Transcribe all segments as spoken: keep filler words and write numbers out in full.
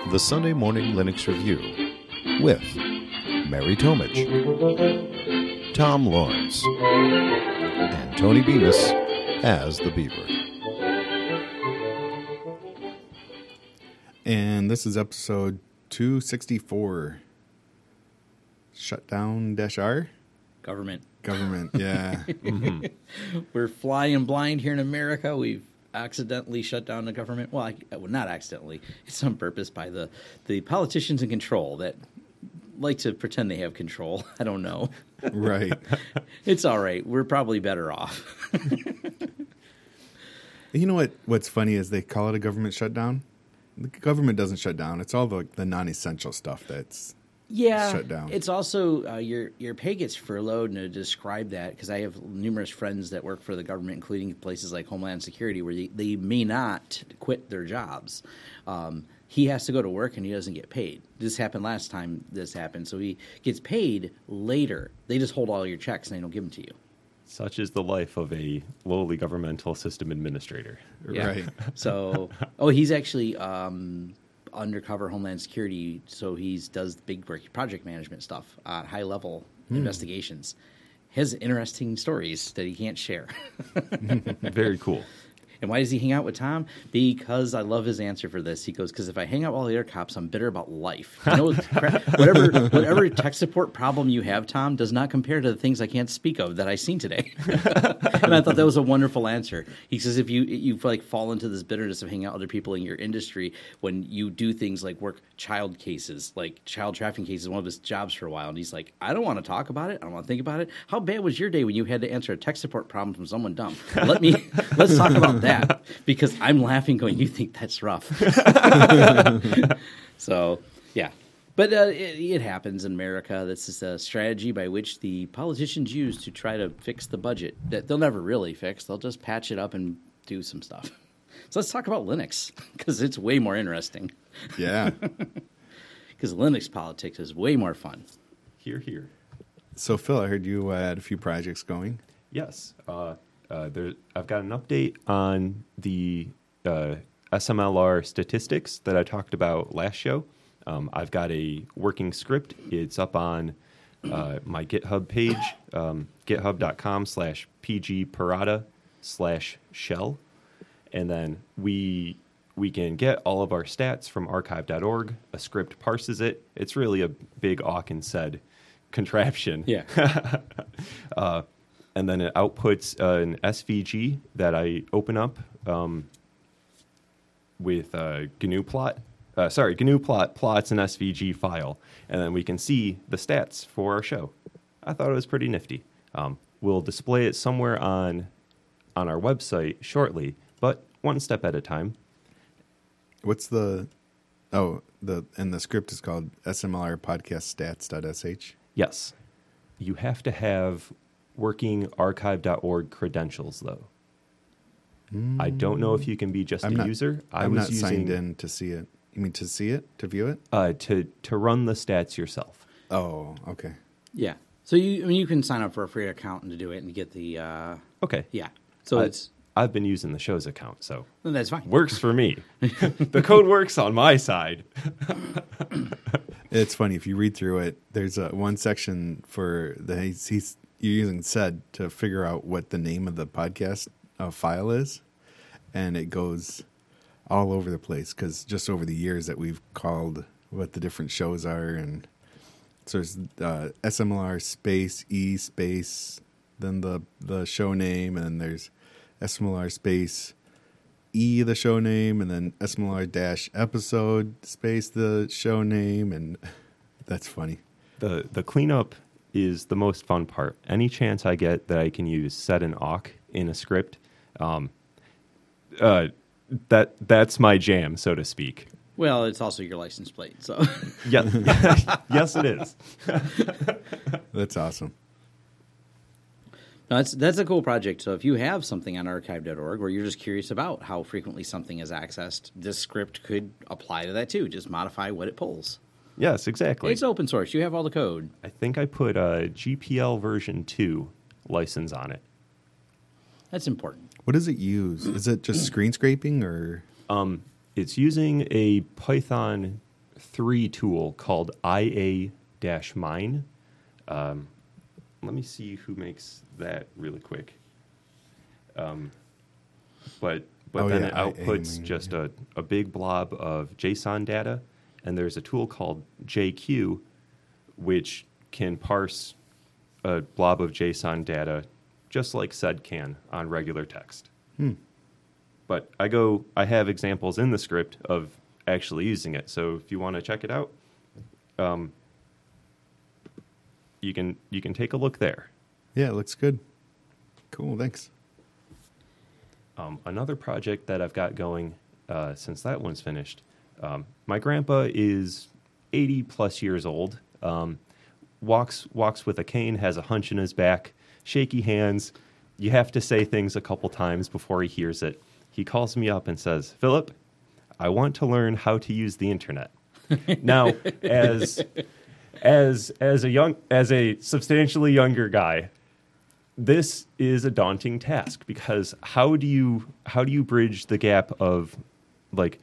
the Sunday Morning Linux Review with Mary Tomich, Tom Lawrence, and Tony Bemis as the Beaver. And this is episode two sixty-four. Shutdown dash R? Government. Government, yeah. mm-hmm. We're flying blind here in America. We've accidentally shut down the government. Well, I, well, not accidentally. It's on purpose by the, the politicians in control that like to pretend they have control. I don't know. Right. It's all right. We're probably better off. You know what? What's funny is they call it a government shutdown. The government doesn't shut down. It's all the, the non-essential stuff that's yeah, shut down. It's also uh, your your pay gets furloughed, and to describe that, because I have numerous friends that work for the government, including places like Homeland Security, where they, they may not quit their jobs. Um, he has to go to work, and he doesn't get paid. This happened last time this happened, so he gets paid later. They just hold all your checks, and they don't give them to you. Such is the life of a lowly governmental system administrator. Yeah. Right. So, oh, he's actually um, undercover Homeland Security, so he does big project management stuff, uh, high level hmm. investigations. Has interesting stories that he can't share. Very cool. And why does he hang out with Tom? Because I love his answer for this. He goes, because if I hang out with all the other cops, I'm bitter about life. You know, whatever whatever tech support problem you have, Tom, does not compare to the things I can't speak of that I've seen today. And I thought that was a wonderful answer. He says if you you like fall into this bitterness of hanging out with other people in your industry when you do things like work child cases, like child trafficking cases, one of his jobs for a while. And he's like, I don't want to talk about it. I don't want to think about it. How bad was your day when you had to answer a tech support problem from someone dumb? Let me let's talk about that. That, because I'm laughing going, you think that's rough. So, yeah. But uh, it, it happens in America. This is a strategy by which the politicians use to try to fix the budget that they'll never really fix. They'll just patch it up and do some stuff. So let's talk about Linux, because it's way more interesting. Yeah. Because Linux politics is way more fun. Hear, hear. So, Phil, I heard you uh, had a few projects going. Yes. Uh Uh, there, I've got an update on the uh, S M L R statistics that I talked about last show. Um, I've got a working script. It's up on uh, my GitHub page, um, github.com slash pgparada slash shell. And then we we can get all of our stats from archive dot org. A script parses it. It's really a big awk and said contraption. Yeah. uh, And then it outputs uh, an S V G that I open up um, with uh, G N U plot. Uh, sorry, G N U plot plots an S V G file, and then we can see the stats for our show. I thought it was pretty nifty. Um, we'll display it somewhere on on our website shortly, but one step at a time. What's the oh the and the script is called S M L R podcast stats dot S H? Yes, you have to have working archive dot org credentials, though. Mm. I don't know if you can be just I'm a not, user. I I'm was not using, signed in to see it. You mean to see it? To view it? Uh, to, to run the stats yourself. Oh, okay. Yeah. So you I mean, you can sign up for a free account and to do it and get the... Uh, okay. Yeah. So uh, it's... I've been using the show's account, so... Then that's fine. Works for me. The code works on my side. It's funny. If you read through it, there's a, one section for the... He's, he's You're using S E D to figure out what the name of the podcast uh, file is, and it goes all over the place because just over the years that we've called what the different shows are, and so there's uh, S M L R space E space, then the the show name, and then there's S M L R space E the show name, and then S M L R dash episode space the show name, and that's funny. The the cleanup is the most fun part. Any chance I get that I can use set and awk in a script, um, uh, that that's my jam, so to speak. Well, it's also your license plate, so. Yeah, yes, it is. That's awesome. No, that's that's a cool project. So if you have something on archive dot org where you're just curious about how frequently something is accessed, this script could apply to that too. Just modify what it pulls. Yes, exactly. It's open source. You have all the code. I think I put a G P L version two license on it. That's important. What does it use? Is it just screen scraping or? Um, it's using a Python three tool called I A-Mine. Um, let me see who makes that really quick. Um, but but Oh, then yeah, it I A outputs Mine, just yeah. a, a big blob of JSON data, and there's a tool called J Q, which can parse a blob of JSON data just like S E D can on regular text. Hmm. But I go, I have examples in the script of actually using it. So if you want to check it out, um, you can you can take a look there. Yeah, it looks good. Cool, thanks. Um, another project that I've got going uh, since that one's finished. Um, my grandpa is eighty plus years old. Um, walks walks with a cane, has a hunch in his back, shaky hands. You have to say things a couple times before he hears it. He calls me up and says, "Philip, I want to learn how to use the internet." Now, as as as a young as a substantially younger guy, this is a daunting task because how do you how do you bridge the gap of like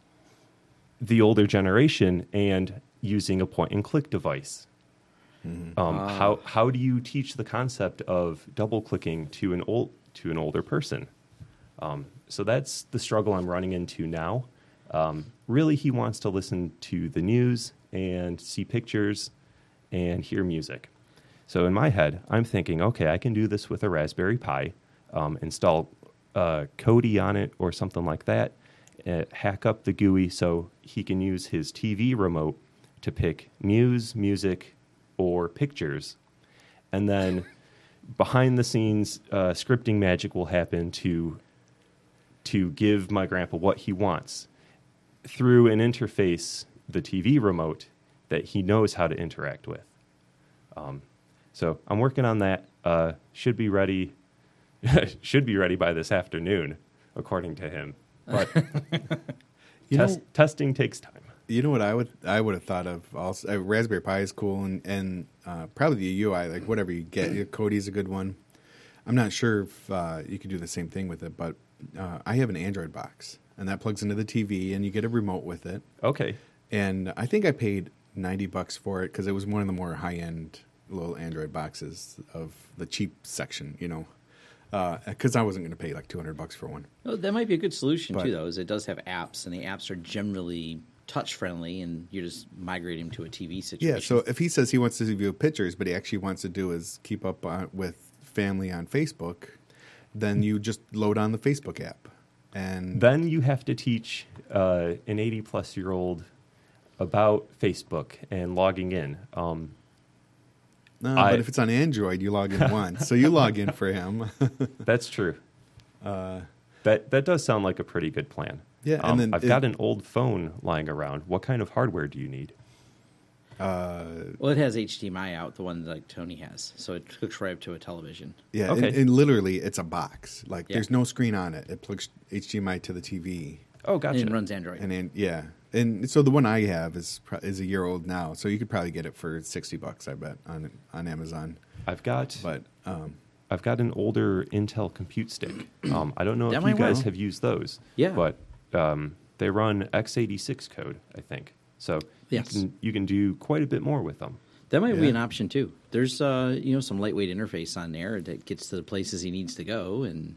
the older generation and using a point and click device? Mm-hmm. Um, uh. How how do you teach the concept of double clicking to an old to an older person? Um, so that's the struggle I'm running into now. Um, really, he wants to listen to the news and see pictures and hear music. So in my head, I'm thinking, okay, I can do this with a Raspberry Pi, um, install uh, Kodi on it or something like that, uh, hack up the G U I so he can use his T V remote to pick news, music, or pictures. And then behind the scenes, uh, scripting magic will happen to to give my grandpa what he wants through an interface, the T V remote, that he knows how to interact with. Um, so I'm working on that. Uh, should be ready. should be ready by this afternoon, according to him. But you test, know, testing takes time. You know what I would I would have thought of also. Uh, Raspberry Pi is cool, and and uh, probably the U I, like whatever you get. Kodi's a good one. I'm not sure if uh, you could do the same thing with it, but uh, I have an Android box, and that plugs into the T V, and you get a remote with it. Okay. And I think I paid ninety bucks for it because it was one of the more high end little Android boxes of the cheap section, you know. Because uh, I wasn't going to pay like two hundred bucks for one. Oh, that might be a good solution but, too, though. Is it does have apps, and the apps are generally touch friendly, and you just migrate him to a T V situation. Yeah. So if he says he wants to view pictures, but he actually wants to do is keep up on, with family on Facebook, then you just load on the Facebook app, and then you have to teach uh, an eighty plus year old about Facebook and logging in. Um, No, I, but if it's on Android, you log in once. So you log in for him. That's true. Uh, that that does sound like a pretty good plan. Yeah, um, and then I've it, got an old phone lying around. What kind of hardware do you need? Uh, well, it has H D M I out, the one that like Tony has, so it hooks right up to a television. Yeah, okay. and, and literally, it's a box. Like yeah. there's no screen on it. It plugs H D M I to the T V. Oh, gotcha. And it runs Android. And then, yeah, and so the one I have is is a year old now, so you could probably get it for sixty bucks, I bet, on on Amazon. I've got, but um, I've got an older Intel Compute Stick. Um, I don't know that if you guys well. have used those. Yeah, but um, they run x eighty-six code, I think. So yes. you can you can do quite a bit more with them. That might yeah. be an option too. There's uh, you know some lightweight interface on there that gets to the places he needs to go, and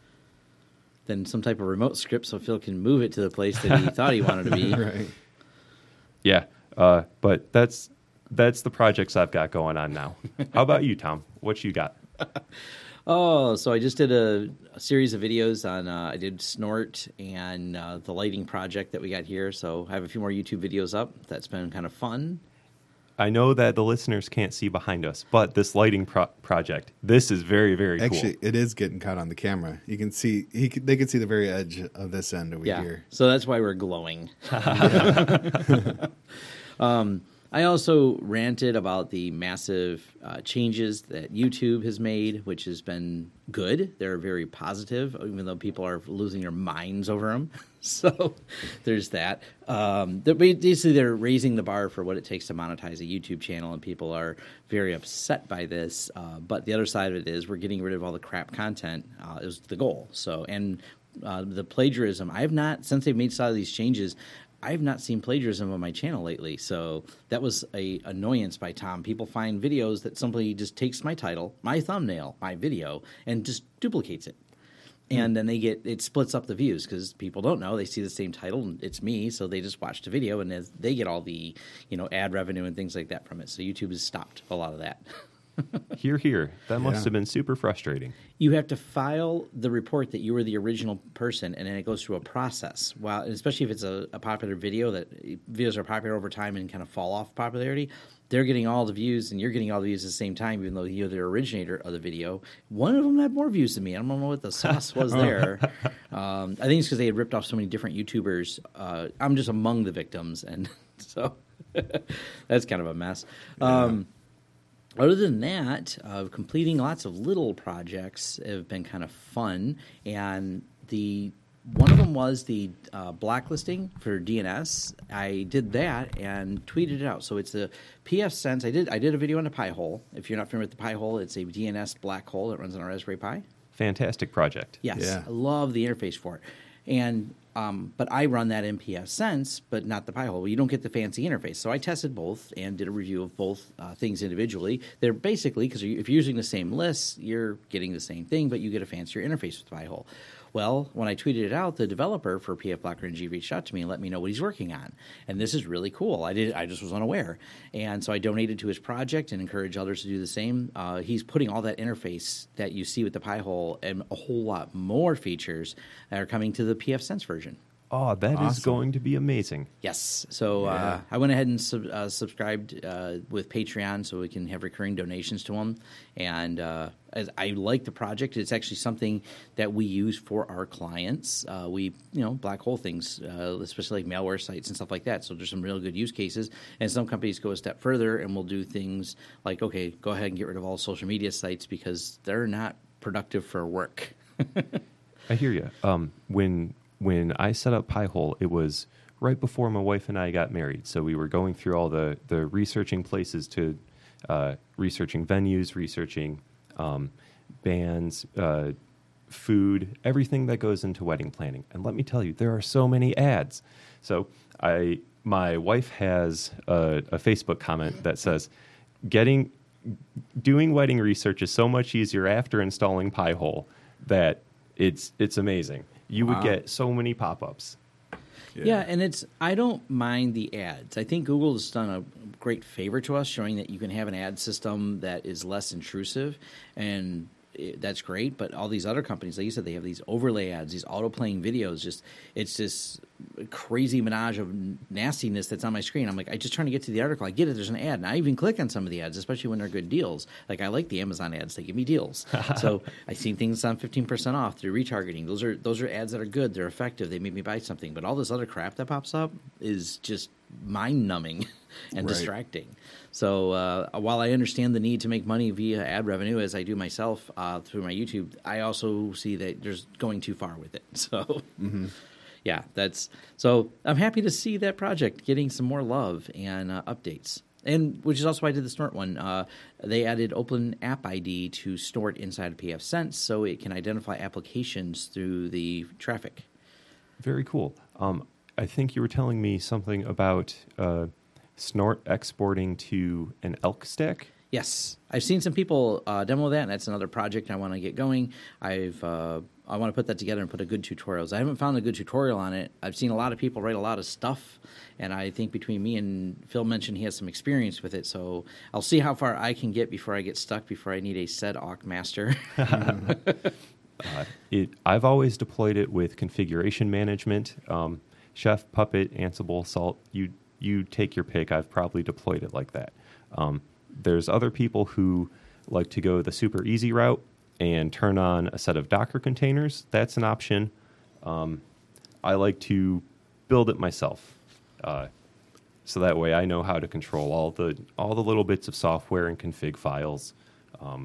then some type of remote script so Phil can move it to the place that he thought he wanted to be. Right. Yeah, uh, but that's that's the projects I've got going on now. How about you, Tom? What you got? Oh, so I just did a, a series of videos on, uh, I did Snort and uh, the lighting project that we got here. So I have a few more YouTube videos up. That's been kind of fun. I know that the listeners can't see behind us, but this lighting pro- project, this is very, very cool. Actually, it is getting caught on the camera. You can see, he can, they can see the very edge of this end over yeah. here. So that's why we're glowing. um, I also ranted about the massive uh, changes that YouTube has made, which has been good. They're very positive, even though people are losing their minds over them. So there's that. Um, they're basically, they're raising the bar for what it takes to monetize a YouTube channel, and people are very upset by this. Uh, but the other side of it is we're getting rid of all the crap content uh, is the goal. So and uh, the plagiarism, I have not, since they've made some of these changes, I've not seen plagiarism on my channel lately. So that was a annoyance by Tom. People find videos that somebody just takes my title, my thumbnail, my video, and just duplicates it. And then they get, it splits up the views because people don't know. They see the same title and it's me, so they just watch the video and as they get all the, you know, ad revenue and things like that from it. So YouTube has stopped a lot of that. Hear, hear. That must Yeah. have been super frustrating. You have to file the report that you were the original person, and then it goes through a process. Well, especially if it's a, a popular video, that videos are popular over time and kind of fall off popularity. They're getting all the views, and you're getting all the views at the same time, even though you're the originator of the video. One of them had more views than me. I don't know what the sauce was there. um, I think it's because they had ripped off so many different YouTubers. Uh, I'm just among the victims, and so that's kind of a mess. Um, Other than that, uh, completing lots of little projects have been kind of fun, and the one of them was the uh, blacklisting for D N S. I did that and tweeted it out. So it's the pfSense. I did I did a video on the Pi-hole. If you're not familiar with the Pi-hole, it's a D N S black hole that runs on a Raspberry Pi. Fantastic project. Yes, Yeah. I love the interface for it. And um, but I run that in pfSense, but not the Pi-hole. You don't get the fancy interface. So I tested both and did a review of both uh, things individually. They're basically, because if you're using the same lists, you're getting the same thing, but you get a fancier interface with the Pi-hole. Well, when I tweeted it out, the developer for pfBlockRNG reached out to me and let me know what he's working on. And this is really cool. I did. I just was unaware. And so I donated to his project and encourage others to do the same. Uh, he's putting all that interface that you see with the Pi-hole and a whole lot more features that are coming to the pfSense version. Oh, that is Awesome. going to be amazing. Yes. So uh, Yeah. I went ahead and sub, uh, subscribed uh, with Patreon so we can have recurring donations to them. And uh, as I like the project. It's actually something that we use for our clients. Uh, we, you know, black hole things, uh, especially like malware sites and stuff like that. So there's some real good use cases. And some companies go a step further and will do things like, okay, go ahead and get rid of all social media sites because they're not productive for work. I hear you. Um, when when I set up Pi-hole, it was right before my wife and I got married. So we were going through all the, the researching places to uh, researching venues, researching um, bands, uh, food, everything that goes into wedding planning. And let me tell you, there are so many ads. So I my wife has a, a Facebook comment that says, "Getting doing wedding research is so much easier after installing Pi-hole that it's it's amazing. You would Wow. get so many pop-ups." Yeah. and it's I don't mind the ads. I think Google has done a great favor to us, showing that you can have an ad system that is less intrusive, and it, that's great. But all these other companies, like you said, they have these overlay ads, these auto-playing videos. Just it's this crazy menage of nastiness that's on my screen. I'm like, I'm just trying to get to the article. I get it. There's an ad, and I even click on some of the ads, especially when they're good deals. Like I like the Amazon ads; they give me deals. So I see things on fifteen percent off through retargeting. Those are those are ads that are good. They're effective. They make me buy something. But all this other crap that pops up is just mind-numbing and Right. distracting. So uh, while I understand the need to make money via ad revenue, as I do myself uh, through my YouTube, I also see that there's going too far with it. So. Yeah, that's so. I'm happy to see that project getting some more love and uh, updates, and which is also why I did the Snort one. Uh, they added Open App I D to Snort inside of pfSense, so it can identify applications through the traffic. Very cool. Um, I think you were telling me something about uh, Snort exporting to an Elk stack. Yes, I've seen some people uh, demo that, and that's another project I want to get going. I've uh, I want to put that together and put a good tutorials. I haven't found a good tutorial on it. I've seen a lot of people write a lot of stuff, and I think between me and Phil mentioned he has some experience with it. So I'll see how far I can get before I get stuck. Before I need a said Awk master. Uh, it, I've always deployed it with configuration management. Um, Chef, Puppet, Ansible, Salt, you you take your pick. I've probably deployed it like that. Um, there's other people who like to go the super easy route and turn on a set of Docker containers. That's an option. Um, I like to build it myself, uh, so that way I know how to control all the all the little bits of software and config files. Um,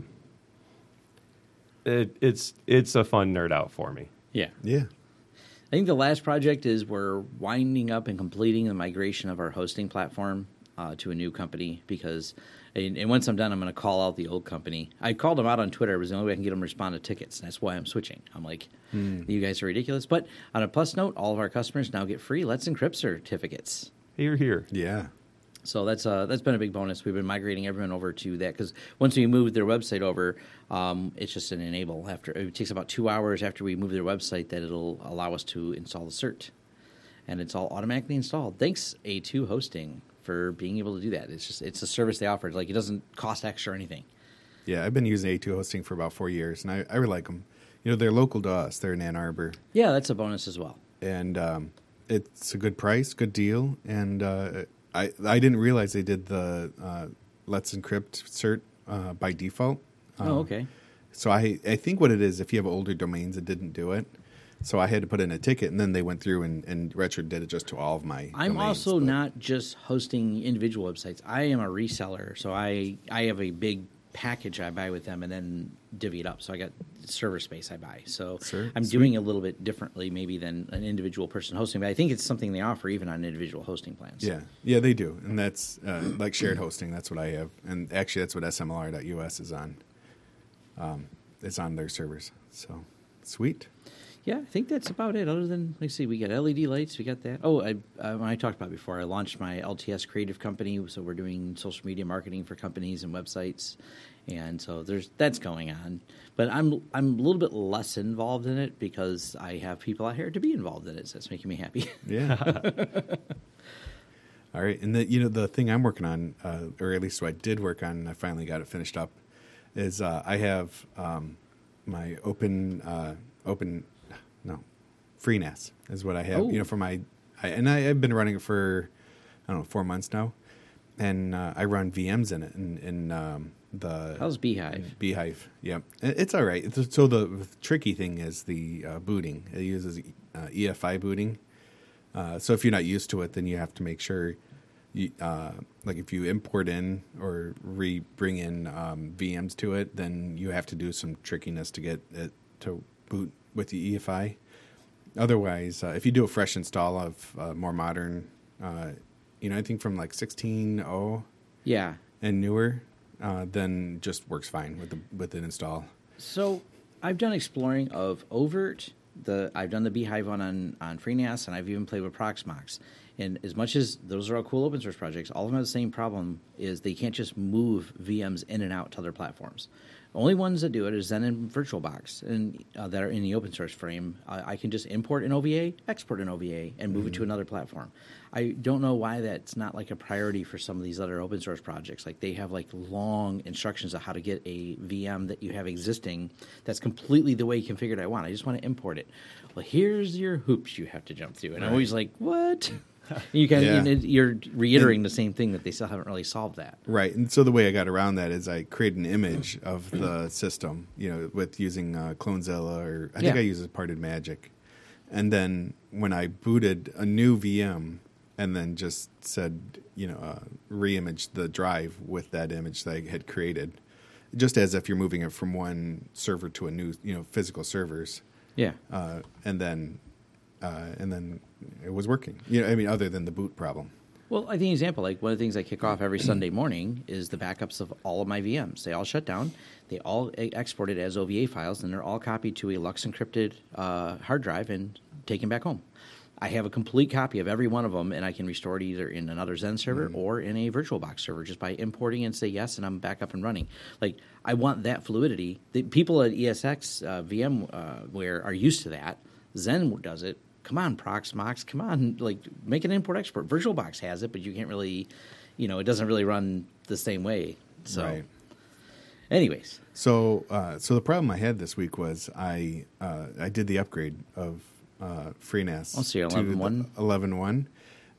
it, it's it's a fun nerd out for me. Yeah. Yeah. I think the last project is we're winding up and completing the migration of our hosting platform. uh, to a new company because, and, and once I'm done, I'm going to call out the old company. I called them out on Twitter. It was the only way I can get them to respond to tickets. And that's why I'm switching. I'm like, hmm. you guys are ridiculous. But on a plus note, all of our customers now get free Let's Encrypt certificates. Here, here. Yeah. So that's uh, that's been a big bonus. We've been migrating everyone over to that because once we move their website over, um, it's just an enable. After it takes about two hours after we move their website that it'll allow us to install the cert, and it's all automatically installed. Thanks A two Hosting for being able to do that. It's just it's a service they offer. Like it doesn't cost extra or anything. Yeah, I've been using A two Hosting for about four years, and I, I really like them. You know, they're local to us. They're in Ann Arbor. Yeah, that's a bonus as well. And um, it's a good price, good deal, and uh, I I didn't realize they did the uh, Let's Encrypt cert uh, by default. Um, oh, okay. So I I think what it is, if you have older domains, it didn't do it. So I had to put in a ticket, and then they went through and, and Retro did it just to all of my I'm domains, also but- not just hosting individual websites. I am a reseller, so I, I have a big package I buy with them and then divvy it up. So I got server space I buy. So Sure, I'm sweet. doing a little bit differently maybe than an individual person hosting, but I think it's something they offer even on individual hosting plans. Yeah, yeah, they do, and that's uh, like shared hosting. That's what I have, and actually, that's what S M L R dot U S is on. Um, it's on their servers. So sweet. Yeah, I think that's about it. Other than, let's see, we got L E D lights, we got that. Oh, I, uh, I talked about it before. I launched my L T S creative company, so we're doing social media marketing for companies and websites, and so there's that's going on. But I'm I'm a little bit less involved in it because I have people out here to be involved in it. So that's making me happy. Yeah. All right, and the you know the thing I'm working on, uh, or at least what I did work on, and I finally got it finished up, is uh, I have um, my open uh, open. No, FreeNAS is what I have. Oh. You know, for my, I, and I, I've been running it for, I don't know, four months now, and uh, I run V Ms in it, in, in um, the How's Beehive? Beehive. Yep, It- it's all right. It's, so the, the tricky thing is the uh, booting. It uses uh, E F I booting. Uh, so if you're not used to it, then you have to make sure, you, uh, like if you import in or re bring in um, V Ms to it, then you have to do some trickiness to get it to boot with the E F I. Otherwise, uh, if you do a fresh install of uh, more modern, uh, you know, I think from like sixteen point oh Yeah. and newer, uh, then just works fine with the with an install. So I've done exploring of Overt. The I've done the Beehive one on on FreeNAS, and I've even played with Proxmox. And as much as those are all cool open source projects, all of them have the same problem: is they can't just move V Ms in and out to other platforms. The only ones that do it is Zen and VirtualBox, and uh, that are in the open source frame. Uh, I can just import an O V A, export an O V A, and move mm-hmm. it to another platform. I don't know why that's not like a priority for some of these other open source projects. Like they have like long instructions of how to get a V M that you have existing that's completely the way configured I want. I just want to import it. Well, here's your hoops you have to jump through, and right. I'm always like, what? You can Yeah. you're reiterating the same thing that they still haven't really solved that. Right, and so the way I got around that is I created an image of the system, you know, with using uh, Clonezilla, or I think Yeah. I use Parted Magic, and then when I booted a new V M, and then just said, you know, uh, re-image the drive with that image that I had created, just as if you're moving it from one server to a new, you know, physical servers, Yeah. uh, and then uh, and then it was working. You know, I mean, other than the boot problem. Well, I think an example, like one of the things I kick off every Sunday morning is the backups of all of my V Ms. They all shut down. They all e- exported as O V A files, and they're all copied to a Lux encrypted uh, hard drive and taken back home. I have a complete copy of every one of them, and I can restore it either in another Zen server mm-hmm. or in a VirtualBox server just by importing and say yes, and I'm back up and running. Like, I want that fluidity. The people at E S X, uh, VMware, are used to that. Zen does it. Come on, Proxmox, come on, like make an import export. VirtualBox has it, but you can't really, you know, it doesn't really run the same way. So, Right. anyways, So, uh, so the problem I had this week was I uh, I did the upgrade of uh, FreeNAS Oh, so you're to eleven point one? the eleven point one,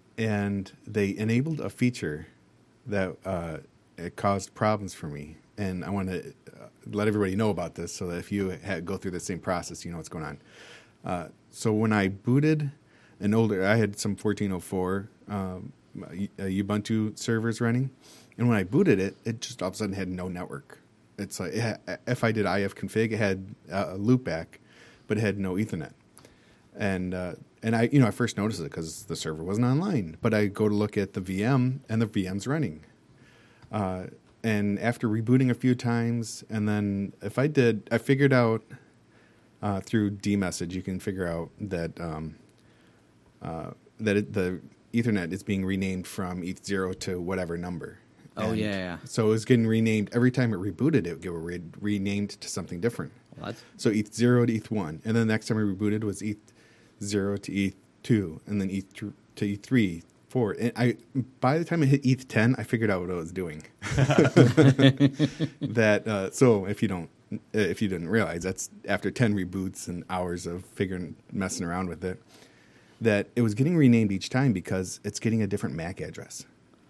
and they enabled a feature that uh, it caused problems for me, and I want to uh, let everybody know about this so that if you ha- go through the same process, you know what's going on. Uh, so when I booted an older, I had some fourteen oh four um, uh, Ubuntu servers running, and when I booted it, it just all of a sudden had no network. It's like it had, if I did ifconfig, it had a loopback, but it had no Ethernet. And uh, and I, you know, I first noticed it because the server wasn't online. But I go to look at the V M, and the V M's running. Uh, and after rebooting a few times, and then if I did, I figured out uh, through dmessage, you can figure out that um, uh, that it, the Ethernet is being renamed from E T H zero to whatever number. Oh, And yeah, yeah. So it was getting renamed every time it rebooted. It would get re- renamed to something different. Well, that's, So E T H zero to E T H one, and then the next time I rebooted was E T H zero to E T H two, and then E T H to E T H three, four. And I, by the time I hit E T H ten, I figured out what I was doing. that uh, so if you don't, if you didn't realize, that's after ten reboots and hours of figuring, messing around with it, that it was getting renamed each time because it's getting a different M A C address.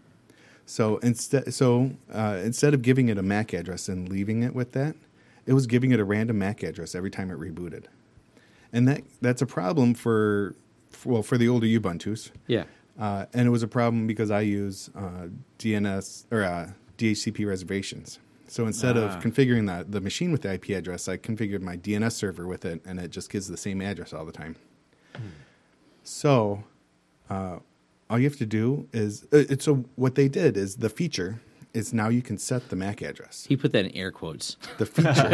So instead, so uh, instead of giving it a M A C address and leaving it with that, it was giving it a random M A C address every time it rebooted, and that that's a problem for, for well for the older Ubuntu's. yeah. Uh, and it was a problem because I use uh, D N S or uh, D H C P reservations. So instead Ah. of configuring the the machine with the I P address, I configured my D N S server with it, and it just gives the same address all the time. Hmm. So. Uh, All you have to do is uh, it's so what they did is the feature is now you can set the M A C address. He put that in air quotes. The feature,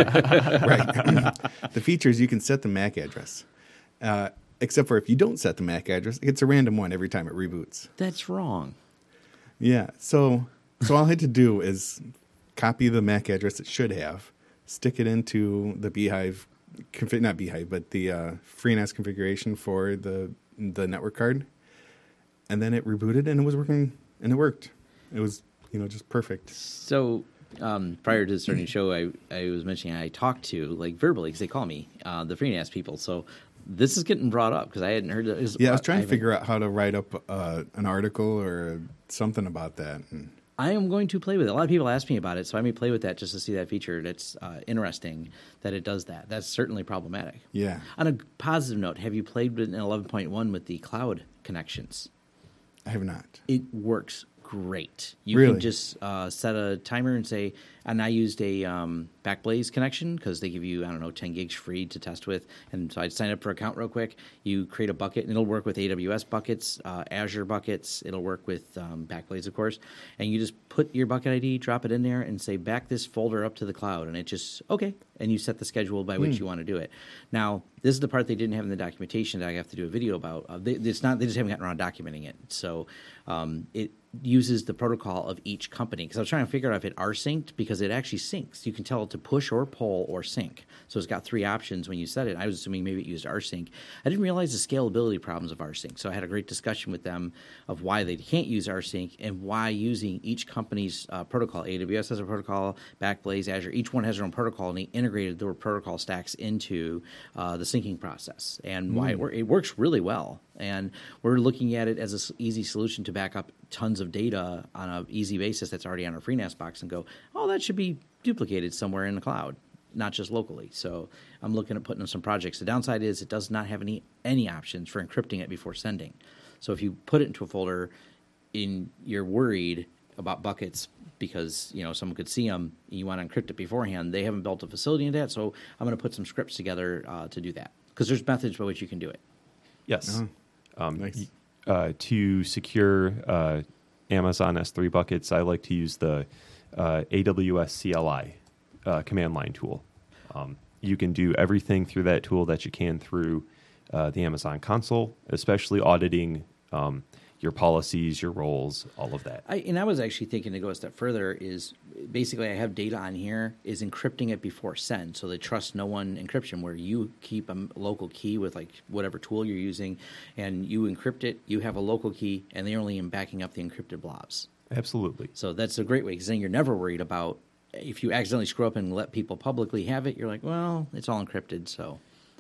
right? The feature is you can set the M A C address, uh, except for if you don't set the M A C address, it's a random one every time it reboots. That's wrong. Yeah. So so all I had to do is copy the M A C address it should have, stick it into the Beehive, config, not Beehive, but the uh, FreeNAS configuration for the the network card. And then it rebooted, and it was working, and it worked. It was, you know, just perfect. So um, prior to starting the show, I, I was mentioning I talked to, like, verbally, because they call me, uh, the FreeNAS people. So this is getting brought up, because I hadn't heard it. Yeah, I was trying to figure out how to write up uh, an article or something about that. And I am going to play with it. A lot of people ask me about it, so I may play with that just to see that feature. That's uh, interesting that it does that. That's certainly problematic. yeah, On a positive note, have you played in eleven point one with the cloud connections? I have not. It works great. You Really? can just uh, set a timer and say, and I used a um, Backblaze connection because they give you, I don't know, ten gigs free to test with. And so I'd sign up for an account real quick. You create a bucket, and it'll work with A W S buckets, uh, Azure buckets. It'll work with um, Backblaze, of course. And you just put your bucket I D, drop it in there, and say, back this folder up to the cloud. And it just, okay. And you set the schedule by which you want to do it. Now, this is the part they didn't have in the documentation that I have to do a video about. Uh, they, it's not, they just haven't gotten around documenting it. So um, it uses the protocol of each company. Because I was trying to figure out if it R-synced, because it actually syncs. You can tell it to push or pull or sync. So it's got three options when you set it. I was assuming maybe it used R-sync. I didn't realize the scalability problems of R-sync. So I had a great discussion with them of why they can't use R-sync and why using each company's uh, protocol. A W S has a protocol, Backblaze, Azure, each one has their own protocol, and they integrated their protocol stacks into uh, the syncing process. And why it, wor- it works really well. And we're looking at it as an s- easy solution to back up tons of data on an easy basis that's already on our FreeNAS box and go, oh, that should be duplicated somewhere in the cloud, not just locally. So I'm looking at putting in some projects. The downside is it does not have any any options for encrypting it before sending. So if you put it into a folder, in you're worried about buckets because you know someone could see them and you want to encrypt it beforehand. They haven't built a facility into that, so I'm going to put some scripts together uh, to do that because there's methods by which you can do it. Yes. Oh, Um, nice. uh, to secure uh, Amazon S three buckets, I like to use the uh, A W S C L I uh, command line tool. Um, you can do everything through that tool that you can through uh, the Amazon console, especially auditing um, your policies, your roles, all of that. I, and I was actually thinking to go a step further is basically I have data on here is encrypting it before send. So the trust no one encryption where you keep a local key with like whatever tool you're using and you encrypt it, you have a local key and they're only in backing up the encrypted blobs. Absolutely. So that's a great way because then you're never worried about if you accidentally screw up and let people publicly have it, you're like, well, it's all encrypted. So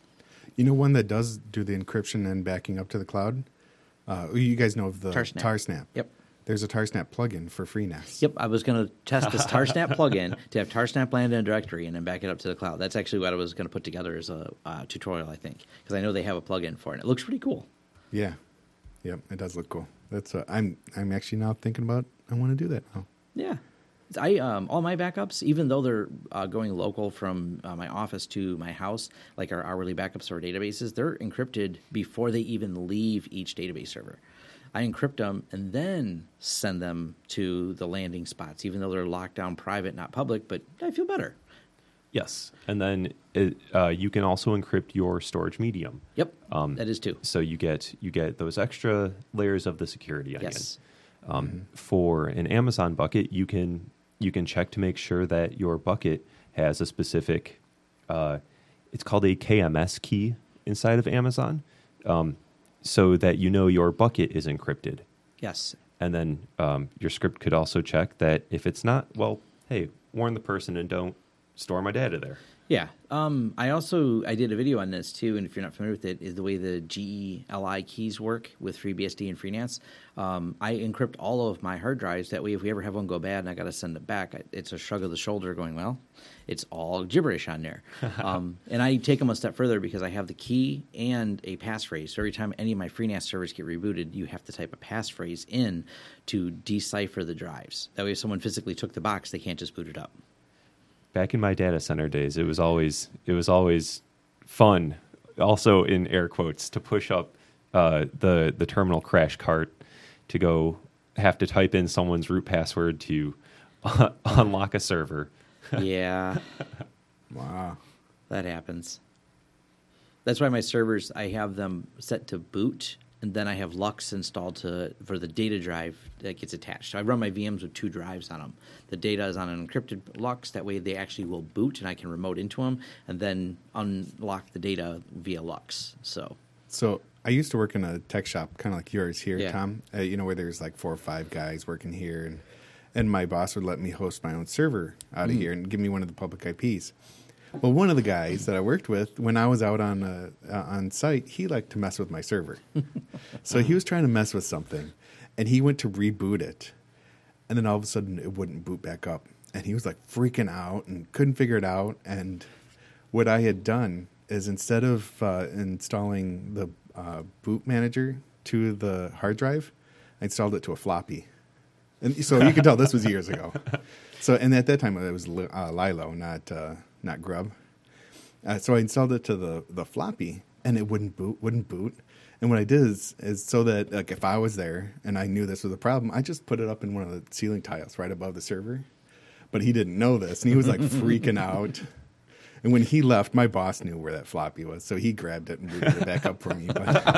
You know one that does do the encryption and backing up to the cloud? Uh, you guys know of the Tarsnap. Tarsnap. Yep. There's a Tarsnap plugin for FreeNAS. Yep, I was going to test this Tarsnap plugin to have Tarsnap land in a directory and then back it up to the cloud. That's actually what I was going to put together as a uh, tutorial, I think, because I know they have a plugin for it. And it looks pretty cool. Yeah. Yep, it does look cool. That's uh, I'm I'm actually now thinking about I want to do that now. Yeah. I um, all my backups, even though they're uh, going local from uh, my office to my house, like our hourly backups or databases, they're encrypted before they even leave each database server. I encrypt them and then send them to the landing spots, even though they're locked down, private, not public. But I feel better. Yes, and then it, uh, you can also encrypt your storage medium. Yep, Um, that is too. So you get you get those extra layers of the security onion. Yes. Um, Mm-hmm. For an Amazon bucket, you can you can check to make sure that your bucket has a specific. Uh, it's called a K M S key inside of Amazon, um, so that you know your bucket is encrypted. Yes. And then um, your script could also check that if it's not, well, hey, warn the person and don't store my data there. Yeah. Um, I also I did a video on this too, and if you're not familiar with it, is the way the G E L I keys work with FreeBSD and FreeNAS. Um, I encrypt all of my hard drives. That way, if we ever have one go bad and I got to send it back, it's a shrug of the shoulder going, well, it's all gibberish on there. um, and I take them a step further because I have the key and a passphrase. So every time any of my FreeNAS servers get rebooted, you have to type a passphrase in to decipher the drives. That way, if someone physically took the box, they can't just boot it up. Back in my data center days, it was always it was always fun, also in air quotes, to push up uh, the the terminal crash cart to go have to type in someone's root password to uh, unlock a server. Yeah. Wow. That happens. That's why my servers, I have them set to boot, and then I have Lux installed to for the data drive that gets attached. So I run my V Ms with two drives on them. The data is on an encrypted Lux. That way they actually will boot, and I can remote into them, and then unlock the data via Lux. So So I used to work in a tech shop, kind of like yours here, Yeah. Tom. Uh, you know, where there's like four or five guys working here, and and my boss would let me host my own server out of here and give me one of the public I Ps. Well, one of the guys that I worked with, when I was out on uh, uh, on site, he liked to mess with my server. So he was trying to mess with something, and he went to reboot it, and then all of a sudden it wouldn't boot back up, and he was like freaking out and couldn't figure it out. And what I had done is instead of uh, installing the uh, boot manager to the hard drive, I installed it to a floppy. And so you can tell this was years ago. So, and at that time it was uh, Lilo, not uh, not Grub. Uh, so I installed it to the, the floppy, and it wouldn't boot, wouldn't boot. And what I did is, is so that like if I was there and I knew this was a problem, I just put it up in one of the ceiling tiles right above the server. But he didn't know this, and he was like freaking out. And when he left, my boss knew where that floppy was, so he grabbed it and booted it back up for me.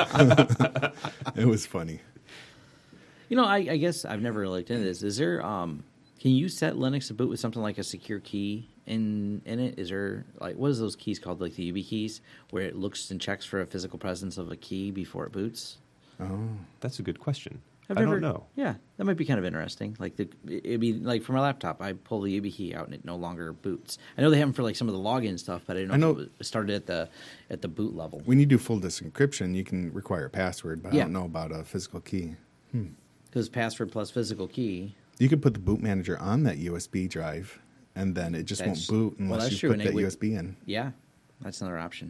But it was funny. You know, I, I guess I've never looked into this. Is there, um, can you set Linux to boot with something like a secure key in in it? Is there, like, what is those keys called, like the YubiKeys, where it looks and checks for a physical presence of a key before it boots? Oh, That's a good question. I've I never, don't know. Yeah, that might be kind of interesting. Like, the it'd be like for my laptop, I pull the YubiKey out and it no longer boots. I know they have them for like some of the login stuff, but I didn't know, I know- if it was started at the at the boot level. when you do full disk encryption, you can require a password, but Yeah. I don't know about a physical key. Because password plus physical key. You could put the boot manager on that U S B drive, and then it just That's- won't boot well, unless that's you true, put and it that would- U S B in. Yeah, that's another option.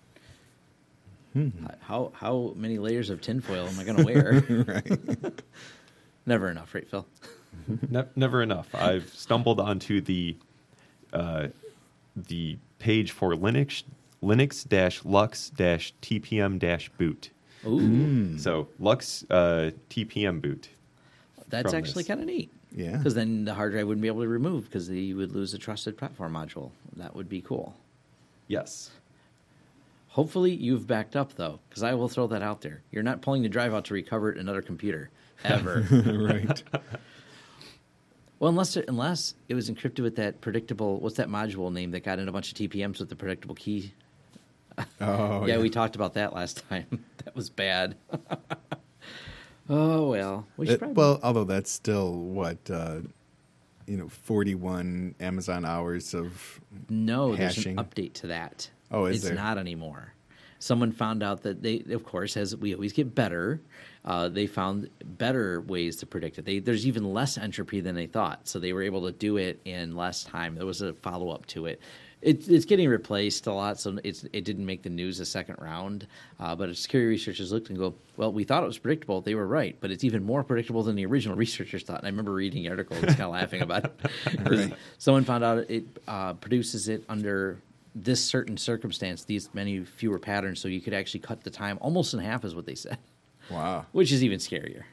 How how many layers of tinfoil am I going to wear? Right. Never enough, right, Phil? Ne- never enough. I've stumbled onto the uh, the page for Linux Linux dash Lux dash T P M dash boot. Ooh, So Lux uh, T P M boot. that's from actually this. kind of neat. Yeah. Because then the hard drive wouldn't be able to remove because you would lose the trusted platform module. That would be cool. Yes. Hopefully you've backed up, though, because I will throw that out there. You're not pulling the drive out to recover it in another computer, ever. Right. Well, unless it, unless it was encrypted with that predictable, what's that module name that got in a bunch of T P Ms with the predictable key? Oh, yeah, we talked about that last time. That was bad. Oh, well. We should It- probably... well, although that's still what uh, you know, forty-one Amazon hours of No, hashing. there's an update to that. Oh, is it's there? not anymore. Someone found out that they, of course, as we always get better, uh, they found better ways to predict it. They, there's even less entropy than they thought, so they were able to do it in less time. There was a follow-up to it. It, it's getting replaced a lot, so it's, it didn't make the news a second round. Uh, but security researchers looked and go, well, we thought it was predictable. They were right, but it's even more predictable than the original researchers thought. And I remember reading the article and just kind of laughing about it. Right. Someone found out it uh, produces it under this certain circumstance, these many fewer patterns, so you could actually cut the time almost in half is what they said, Wow. which is even scarier.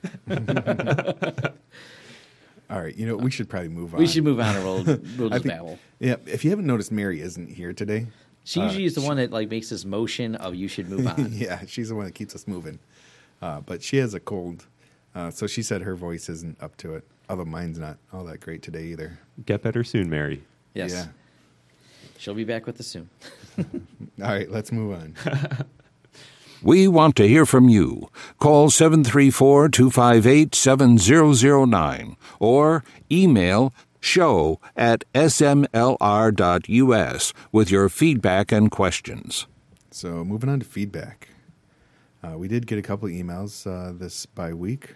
All right. You know, we should probably move on. We should move on and we'll, we'll I just think- babble. Yeah. If you haven't noticed, Mary isn't here today. She Uh, usually is the one that like makes this motion of you should move on. Yeah, she's the one that keeps us moving. Uh, but she has a cold, uh, so she said her voice isn't up to it. Although mine's not all that great today either. Get better soon, Mary. Yes. Yeah. She'll be back with us soon. All right, let's move on. We want to hear from you. Call seven three four, two five eight, seven zero zero nine or email show at s m l r dot u s with your feedback and questions. So moving on to feedback. Uh, we did get a couple emails uh, this by week.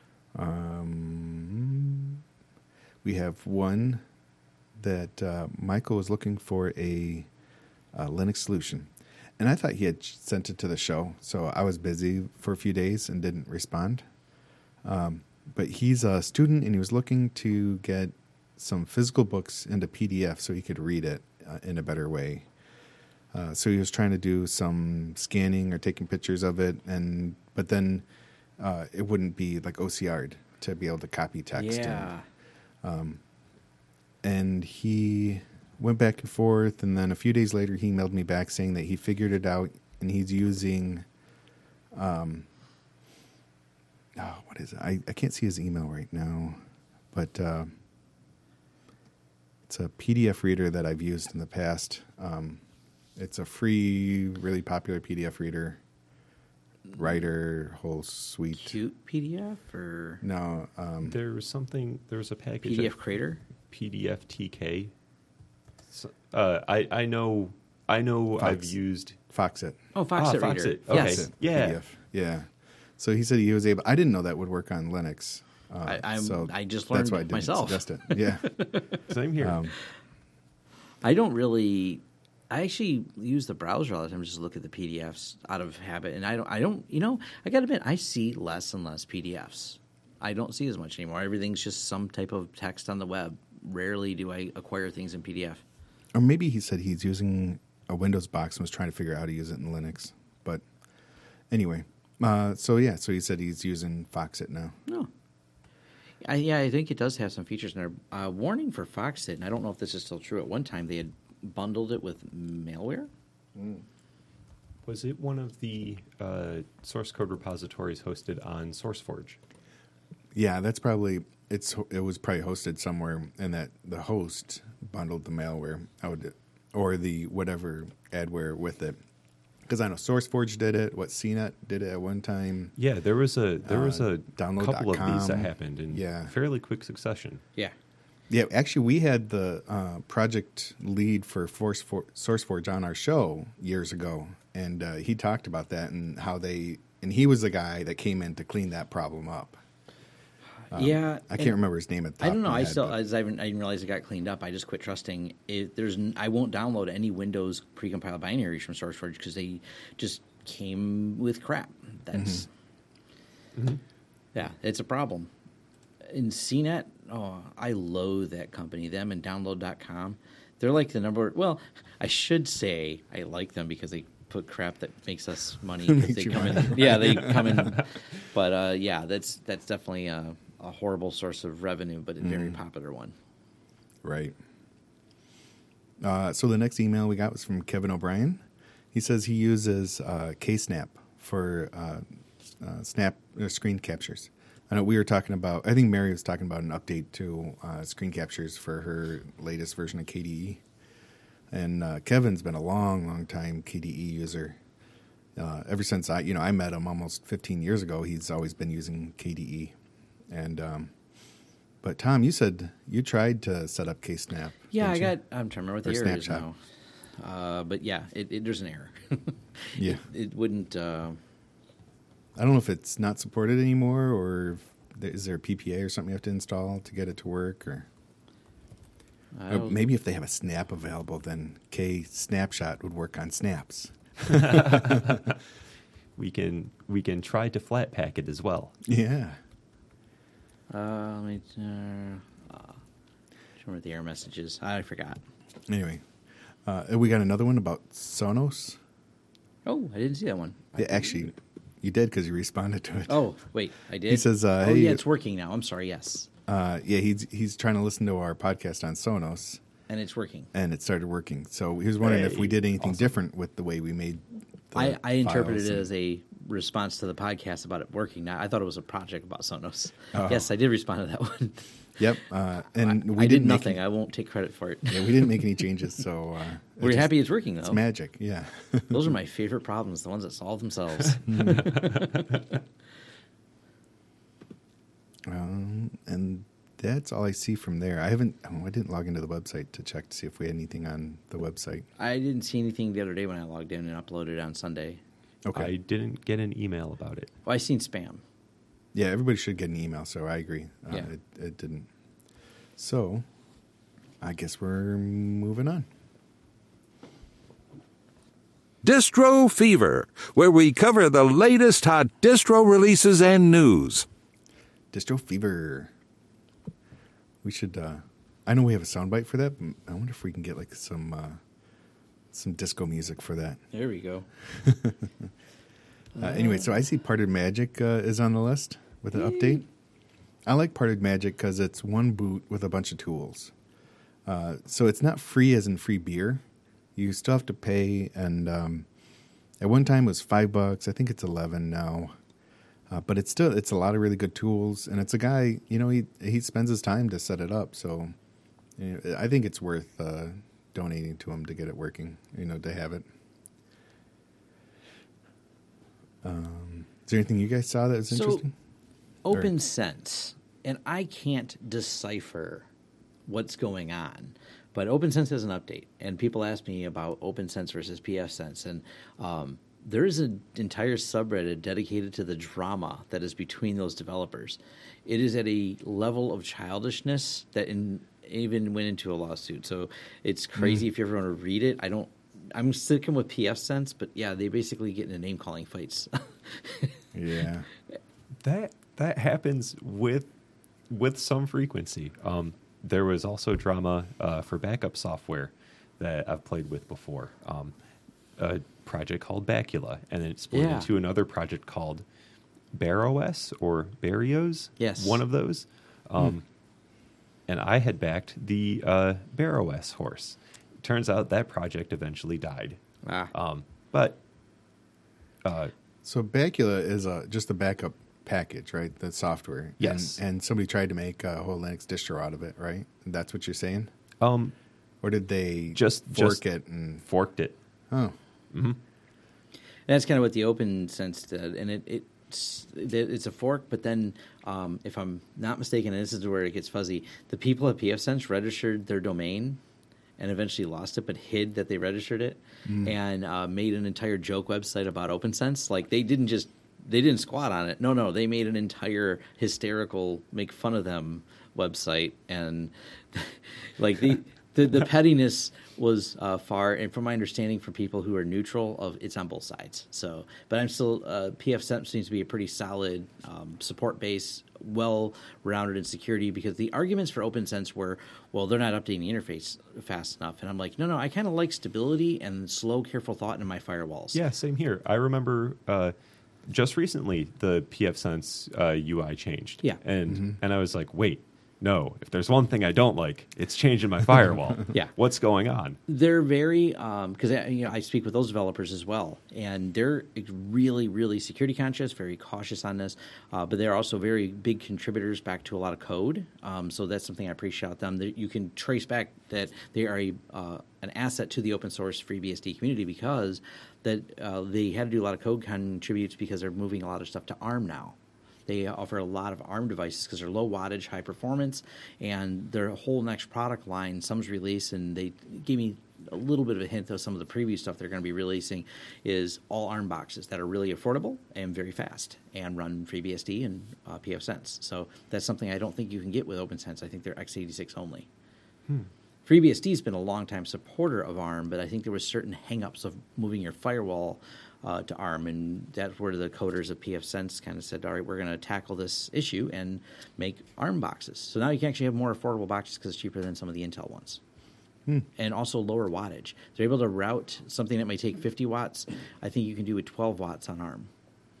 Um, we have one that uh, Michael was looking for a, a Linux solution. And I thought he had sent it to the show, so I was busy for a few days and didn't respond. Um, but he's a student, and he was looking to get some physical books into P D F so he could read it uh, in a better way. Uh, so he was trying to do some scanning or taking pictures of it, and but then uh, it wouldn't be like O C R'd to be able to copy text. Yeah. And, um, and he went back and forth, and then a few days later he emailed me back saying that he figured it out, and he's using, um, oh, what is it? I, I can't see his email right now, but uh, it's a P D F reader that I've used in the past. Um, it's a free, really popular P D F reader, writer, whole suite. Cute P D F or No, um, There was something. There was a package. P D F of Crater? P D F T K. So, uh, I I know I know I've Fox. used. Oh, Foxit. Ah, Foxit Reader. Foxit. Okay. Yes. Yeah. P D F. Yeah. So he said he was able. I didn't know that would work on Linux. Uh, I- I'm- so I just that's learned why I didn't myself. suggest it. Yeah. Same here. um, I don't really. I actually use the browser all the time just to look at the P D Fs out of habit, and I don't. I don't. You know, I got to admit, I see less and less P D Fs. I don't see as much anymore. Everything's just some type of text on the web. Rarely do I acquire things in P D F. or maybe he said he's using a Windows box and was trying to figure out how to use it in Linux. But anyway, uh, so yeah, so he said he's using Foxit now. No. I, yeah, I think it does have some features in there. Uh, warning for Foxit, and I don't know if this is still true. At one time, they had bundled it with malware. Was it one of the uh, source code repositories hosted on SourceForge? Yeah, that's probably it's. It was probably hosted somewhere, and that the host bundled the malware out, or the whatever adware with it. Because I know SourceForge did it. What C net did it at one time. Yeah, there was a there was Uh, a download couple dot of these that com. happened in Yeah. fairly quick succession. Yeah. Yeah, actually, we had the uh, project lead for Force for SourceForge on our show years ago, and uh, he talked about that and how they. And he was the guy that came in to clean that problem up. Um, yeah. I can't and remember his name at the top I don't know. of my I head, still, but- as I didn't, I didn't realize it got cleaned up. I just quit trusting it. There's, n- I won't download any Windows precompiled binaries from SourceForge because they just came with crap. That's, Mm-hmm. yeah, it's a problem. In C net, oh, I loathe that company. Them and Download dot com. They're like the number. Well, I should say I like them because they put crap that makes us money. 'cause Makes they you come money. in. Yeah, they come in. But uh, yeah, that's that's definitely a, a horrible source of revenue, but a Mm-hmm. very popular one. Right. Uh, so the next email we got was from Kevin O'Brien. He says he uses uh, Ksnap for uh, uh, snap uh, screen captures. I know we were talking about. I think Mary was talking about an update to uh, screen captures for her latest version of K D E. And uh, Kevin's been a long, long time K D E user. Uh, ever since I, you know, I met him almost fifteen years ago. He's always been using K D E. And um, but Tom, you said you tried to set up Ksnap. Yeah, I didn't got. I'm trying to remember what the Or error is Snapshot. now. Uh, but yeah, it, it, there's an error. Yeah. it, it wouldn't. Uh, I don't know if it's not supported anymore, or if there, is there a P P A or something you have to install to get it to work, or I Or don't- maybe if they have a snap available, then K Snapshot would work on snaps. We can we can try to flat pack it as well. Yeah. Uh, let me. Uh, uh, show me the error messages. I forgot. Anyway, uh, we got another one about Sonos. Oh, I didn't see that one. Yeah, actually, you did because you responded to it. Oh, wait, I did. He says, uh, "Oh hey, yeah, it's working now." I'm sorry. Yes, Uh, yeah, he's he's trying to listen to our podcast on Sonos, and it's working. and it started working. So he was wondering if we Hey, did anything awesome. different with the way we made. The I, I interpreted files it and- as a response to the podcast about it working. Now I thought it was a project about Sonos. Oh. Yes, I did respond to that one. Yep, uh, and I, we I didn't did make nothing. Any, I won't take credit for it. yeah, we didn't make any changes. So uh, it We're just- happy it's working though. It's magic. Yeah. Those are my favorite problems, the ones that solve themselves. Um, and that's all I see from there. I haven't. Oh, I didn't log into the website to check to see if we had anything on the website. I didn't see anything the other day when I logged in and uploaded on Sunday. Okay. I didn't get an email about it. Well, I seen spam. Yeah, everybody should get an email. So I agree. Uh, Yeah. it, it didn't. So, I guess we're moving on. Distro Fever, where we cover the latest hot distro releases and news. Distro Fever. We should. Uh, I know we have a soundbite for that. But I wonder if we can get like some uh, some disco music for that. There we go. Uh, anyway, so I see Parted Magic uh, is on the list with an update. I like Parted Magic because it's one boot with a bunch of tools. Uh, so it's not free as in free beer. You still have to pay, and um, at one time it was five bucks. I think it's eleven now. Uh, but it's still it's a lot of really good tools, and it's a guy. You know, he he spends his time to set it up. So you know, I think it's worth uh, donating to him to get it working. You know, to have it. Um, is there anything you guys saw that was So- interesting? Open Sense, and I can't decipher what's going on. But Open Sense has an update, and people ask me about Open Sense versus P F Sense, and um, there is an entire subreddit dedicated to the drama that is between those developers. It is at a level of childishness that in, even went into a lawsuit. So it's crazy if you ever want to read it. I don't. I'm sticking with P F Sense, but yeah, they basically get into name calling fights. Yeah. That that happens with with some frequency. Um, there was also drama uh, for backup software that I've played with before. Um, a project called Bacula, and then it split Yeah. into another project called BearOS or Barrios. Yes. One of those. Um, And I had backed the uh, BearOS horse. Turns out that project eventually died. ah. Um, but uh, So Bacula is a, just a backup package, right? The software. Yes. And, and somebody tried to make a whole Linux distro out of it, right? That's what you're saying? um, Or did they Just- fork just- it and forked it. oh That's kind of what the Open Sense did, and it, it's it's a fork. But then, um, if I'm not mistaken, and this is where it gets fuzzy, the people at P F Sense registered their domain, and eventually lost it, but hid that they registered it, and uh, made an entire joke website about Open Sense. Like they didn't just they didn't squat on it. No, no, they made an entire hysterical make fun of them website, and like the. The, the pettiness was uh, far, and from my understanding, from people who are neutral, of it's on both sides. So, but I'm still uh, P F Sense seems to be a pretty solid um, support base, well rounded in security. Because the arguments for Open Sense were, well, they're not updating the interface fast enough, and I'm like, no, no, I kind of like stability and slow, careful thought in my firewalls. Yeah, same here. I remember uh, just recently the P F Sense uh, U I changed. Yeah. and and I was like, wait, no. If there's one thing I don't like, it's changing my firewall. Yeah. what's going on? They're very because I you know I speak with those developers as well, and they're really really security conscious, very cautious on this. Uh, but they're also very big contributors back to a lot of code. Um, so that's something I appreciate them. That you can trace back that they are a uh, an asset to the open source FreeBSD community because that uh, they had to do a lot of code contributes because they're moving a lot of stuff to ARM now. They offer a lot of ARM devices because they're low wattage, high performance, and their whole next product line, some's released, and they gave me a little bit of a hint of some of the preview stuff they're going to be releasing is all ARM boxes that are really affordable and very fast and run FreeBSD and uh, P F Sense. So that's something I don't think you can get with OpenSense. I think they're x eighty-six only. FreeBSD's been a long-time supporter of ARM, but I think there was certain hang-ups of moving your firewall uh, to ARM, and that's where the coders of pfSense kind of said, all right, we're going to tackle this issue and make ARM boxes. So now you can actually have more affordable boxes because it's cheaper than some of the Intel ones. Hmm. And also lower wattage. They're able to route something that might take fifty watts. I think you can do with twelve watts on ARM.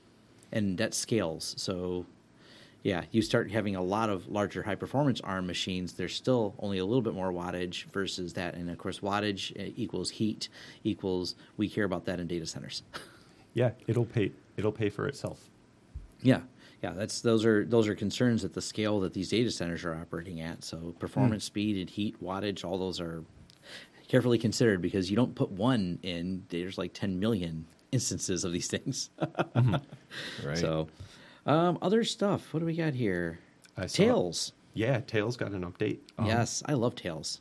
And that scales. So, yeah, you start having a lot of larger high-performance ARM machines. There's still only a little bit more wattage versus that. And, of course, wattage equals heat equals we care about that in data centers. Yeah, it'll pay. It'll pay for itself. Yeah. Yeah, that's those are those are concerns at the scale that these data centers are operating at. So performance, hmm. speed, and heat, wattage, all those are carefully considered because you don't put one in. There's like ten million instances of these things. mm-hmm. Right. So um, other stuff. What do we got here? I saw, Tails. Yeah, Tails got an update. Um, yes, I love Tails.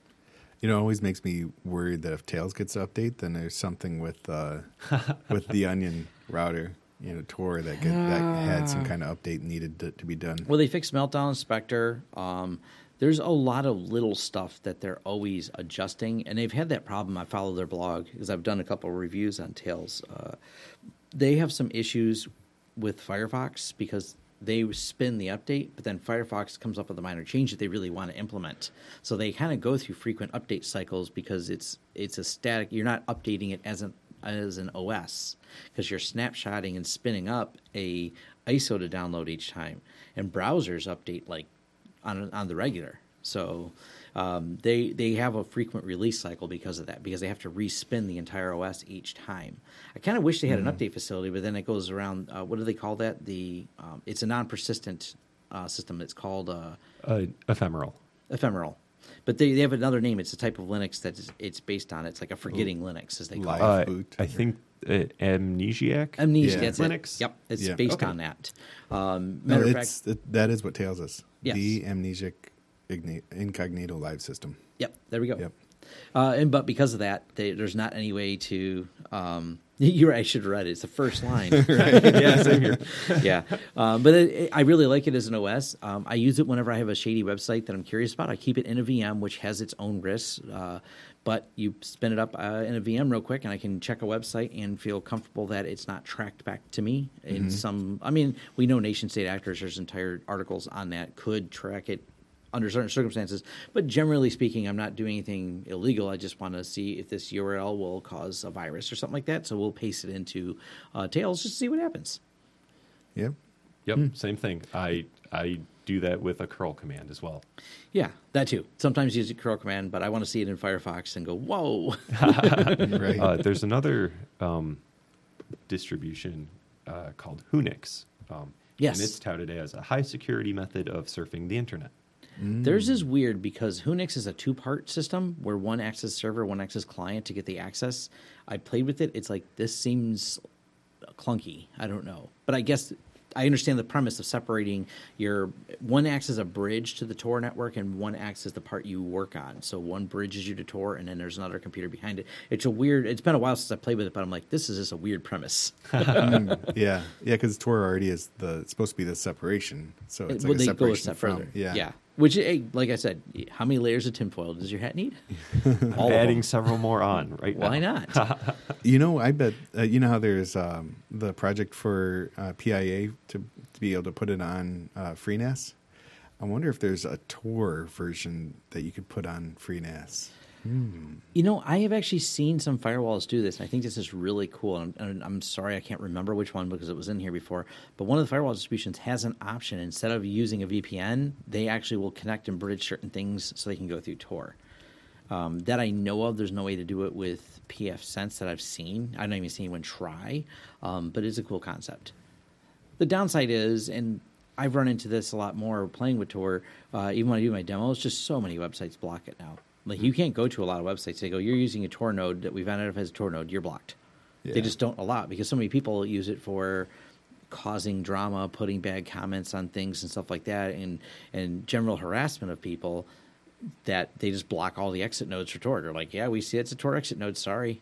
You know, it always makes me worried that if Tails gets an update, then there's something with uh, with the Onion router. You know, Tor that get, that had some kind of update needed to, to be done. Well, they fixed Meltdown and Spectre. Um, there's a lot of little stuff that they're always adjusting, and they've had that problem. I follow their blog because I've done a couple of reviews on Tails. Uh, they have some issues with Firefox because they spin the update, but then Firefox comes up with a minor change that they really want to implement. So they kind of go through frequent update cycles because it's it's a static. You're not updating it as an as an O S because you're snapshotting and spinning up a I S O to download each time, and browsers update like on on the regular. So um, they they have a frequent release cycle because of that, because they have to respin the entire O S each time. I kind of wish they had mm-hmm. an update facility, but then it goes around. Uh, what do they call that? The um, it's a non-persistent uh, system. It's called uh, uh, ephemeral. Ephemeral. But they, they have another name. It's a type of Linux that it's based on. It's like a forgetting Ooh. Linux, as they call Live it. boot. Uh, I think uh, Amnesiac. Amnesiac, yeah. that's Linux. it. Yep, it's Yeah. based Okay. on that. Um, No, matter of it's, fact, it, that is what Tails is. Yes. The Amnesiac igni- Incognito Live System. yep, there we go. Yep. Uh, and but because of that, they, there's not any way to. Um, you're right. I should have read it. It's the first line. Yeah, same here. yeah, um, but it, it, I really like it as an O S. Um, I use it whenever I have a shady website that I'm curious about. I keep it in a V M, which has its own risks. Uh, but you spin it up uh, in a V M real quick, and I can check a website and feel comfortable that it's not tracked back to me in mm-hmm. some. I mean, we know nation state actors. There's entire articles on that could track it under certain circumstances, but generally speaking, I'm not doing anything illegal. I just want to see if this U R L will cause a virus or something like that. So we'll paste it into uh, Tails just to see what happens. Yep. Yep, same thing. I I do that with a curl command as well. Yeah, that too. Sometimes use a curl command, but I want to see it in Firefox and go, whoa. Right. Uh, there's another um, distribution uh, called Whonix. Um, Yes. And it's touted as a high security method of surfing the internet. Theirs is weird because Whonix is a two-part system where one acts as server, one acts as client to get the access. I played with it. It's like, this seems clunky. I don't know. But I guess I understand the premise of separating your – one acts as a bridge to the Tor network and one acts as the part you work on. So one bridges you to Tor and then there's another computer behind it. It's a weird – it's been a while since I played with it, but I'm like, this is just a weird premise. Mm, yeah. Yeah, because Tor already is the – it's supposed to be the separation. So it's like Well, a they go a separation step from further. – yeah. Yeah. Which, hey, like I said, how many layers of tinfoil does your hat need? All of Adding them. several more on right now. Why not? You know, I bet uh, you know how there's um, the project for uh, P I A to, to be able to put it on uh, FreeNAS. I wonder if there's a Tor version that you could put on FreeNAS. Hmm. You know, I have actually seen some firewalls do this, and I think this is really cool. And I'm, and I'm sorry I can't remember which one because it was in here before. But one of the firewall distributions has an option. Instead of using a V P N, they actually will connect and bridge certain things so they can go through Tor. Um, that I know of, there's no way to do it with pfSense that I've seen. I've not even seen anyone try, um, but it's a cool concept. The downside is, and I've run into this a lot more playing with Tor, uh, even when I do my demos, just so many websites block it now. Like, you can't go to a lot of websites. They go, you're using a Tor node that we've identified as a Tor node. You're blocked. Yeah. They just don't allow it because so many people use it for causing drama, putting bad comments on things and stuff like that, and, and general harassment of people that they just block all the exit nodes for Tor. They're like, yeah, we see it's a Tor exit node. Sorry.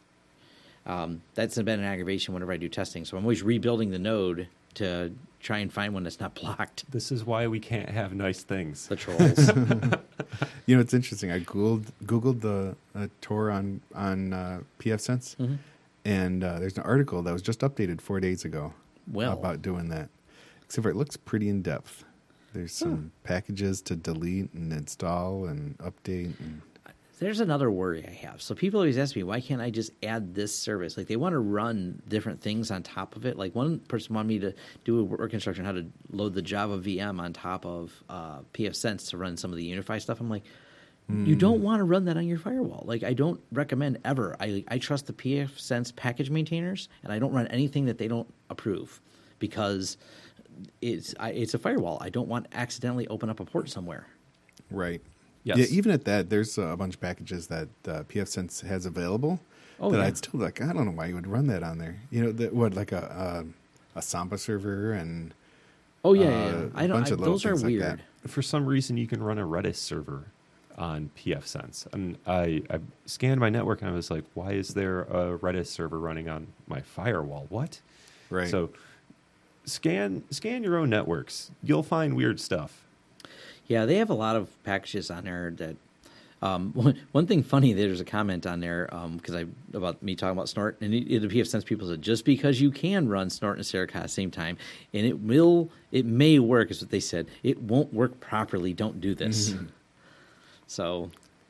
Um, that's been an aggravation whenever I do testing. So I'm always rebuilding the node to try and find one that's not blocked. This is why we can't have nice things. The trolls. You know, it's interesting. I googled googled the uh, Tor on on uh, pfSense, Mhm. and uh, there's an article that was just updated four days ago Well. about doing that. Except for it looks pretty in depth. There's some packages to delete and install and update. And There's another worry I have. So people always ask me, why can't I just add this service? Like they want to run different things on top of it. Like one person wanted me to do a work instruction how to load the Java V M on top of uh, pfSense to run some of the Unify stuff. I'm like, you don't want to run that on your firewall. Like I don't recommend ever. I I trust the pfSense package maintainers, and I don't run anything that they don't approve because it's I, it's a firewall. I don't want to accidentally open up a port somewhere. right. Yes. Yeah, even at that, there's a bunch of packages that uh, pfSense has available Oh, that yeah. I'd still like. I don't know why you would run that on there. You know, that, what like a, a a Samba server and Oh yeah, uh, yeah, yeah. I a don't. bunch I, of little those are things like weird. that. For some reason, you can run a Redis server on pfSense. And I, I scanned my network and I was like, why is there a Redis server running on my firewall? What? Right. So scan scan your own networks. You'll find weird stuff. Yeah, they have a lot of packages on there that. Um, one, one thing funny, there's a comment on there because I about me talking about Snort, and it, the pfSense people said just because you can run Snort and Serica at the same time, and it will, it may work, is what they said. It won't work properly. Don't do this. Mm-hmm. So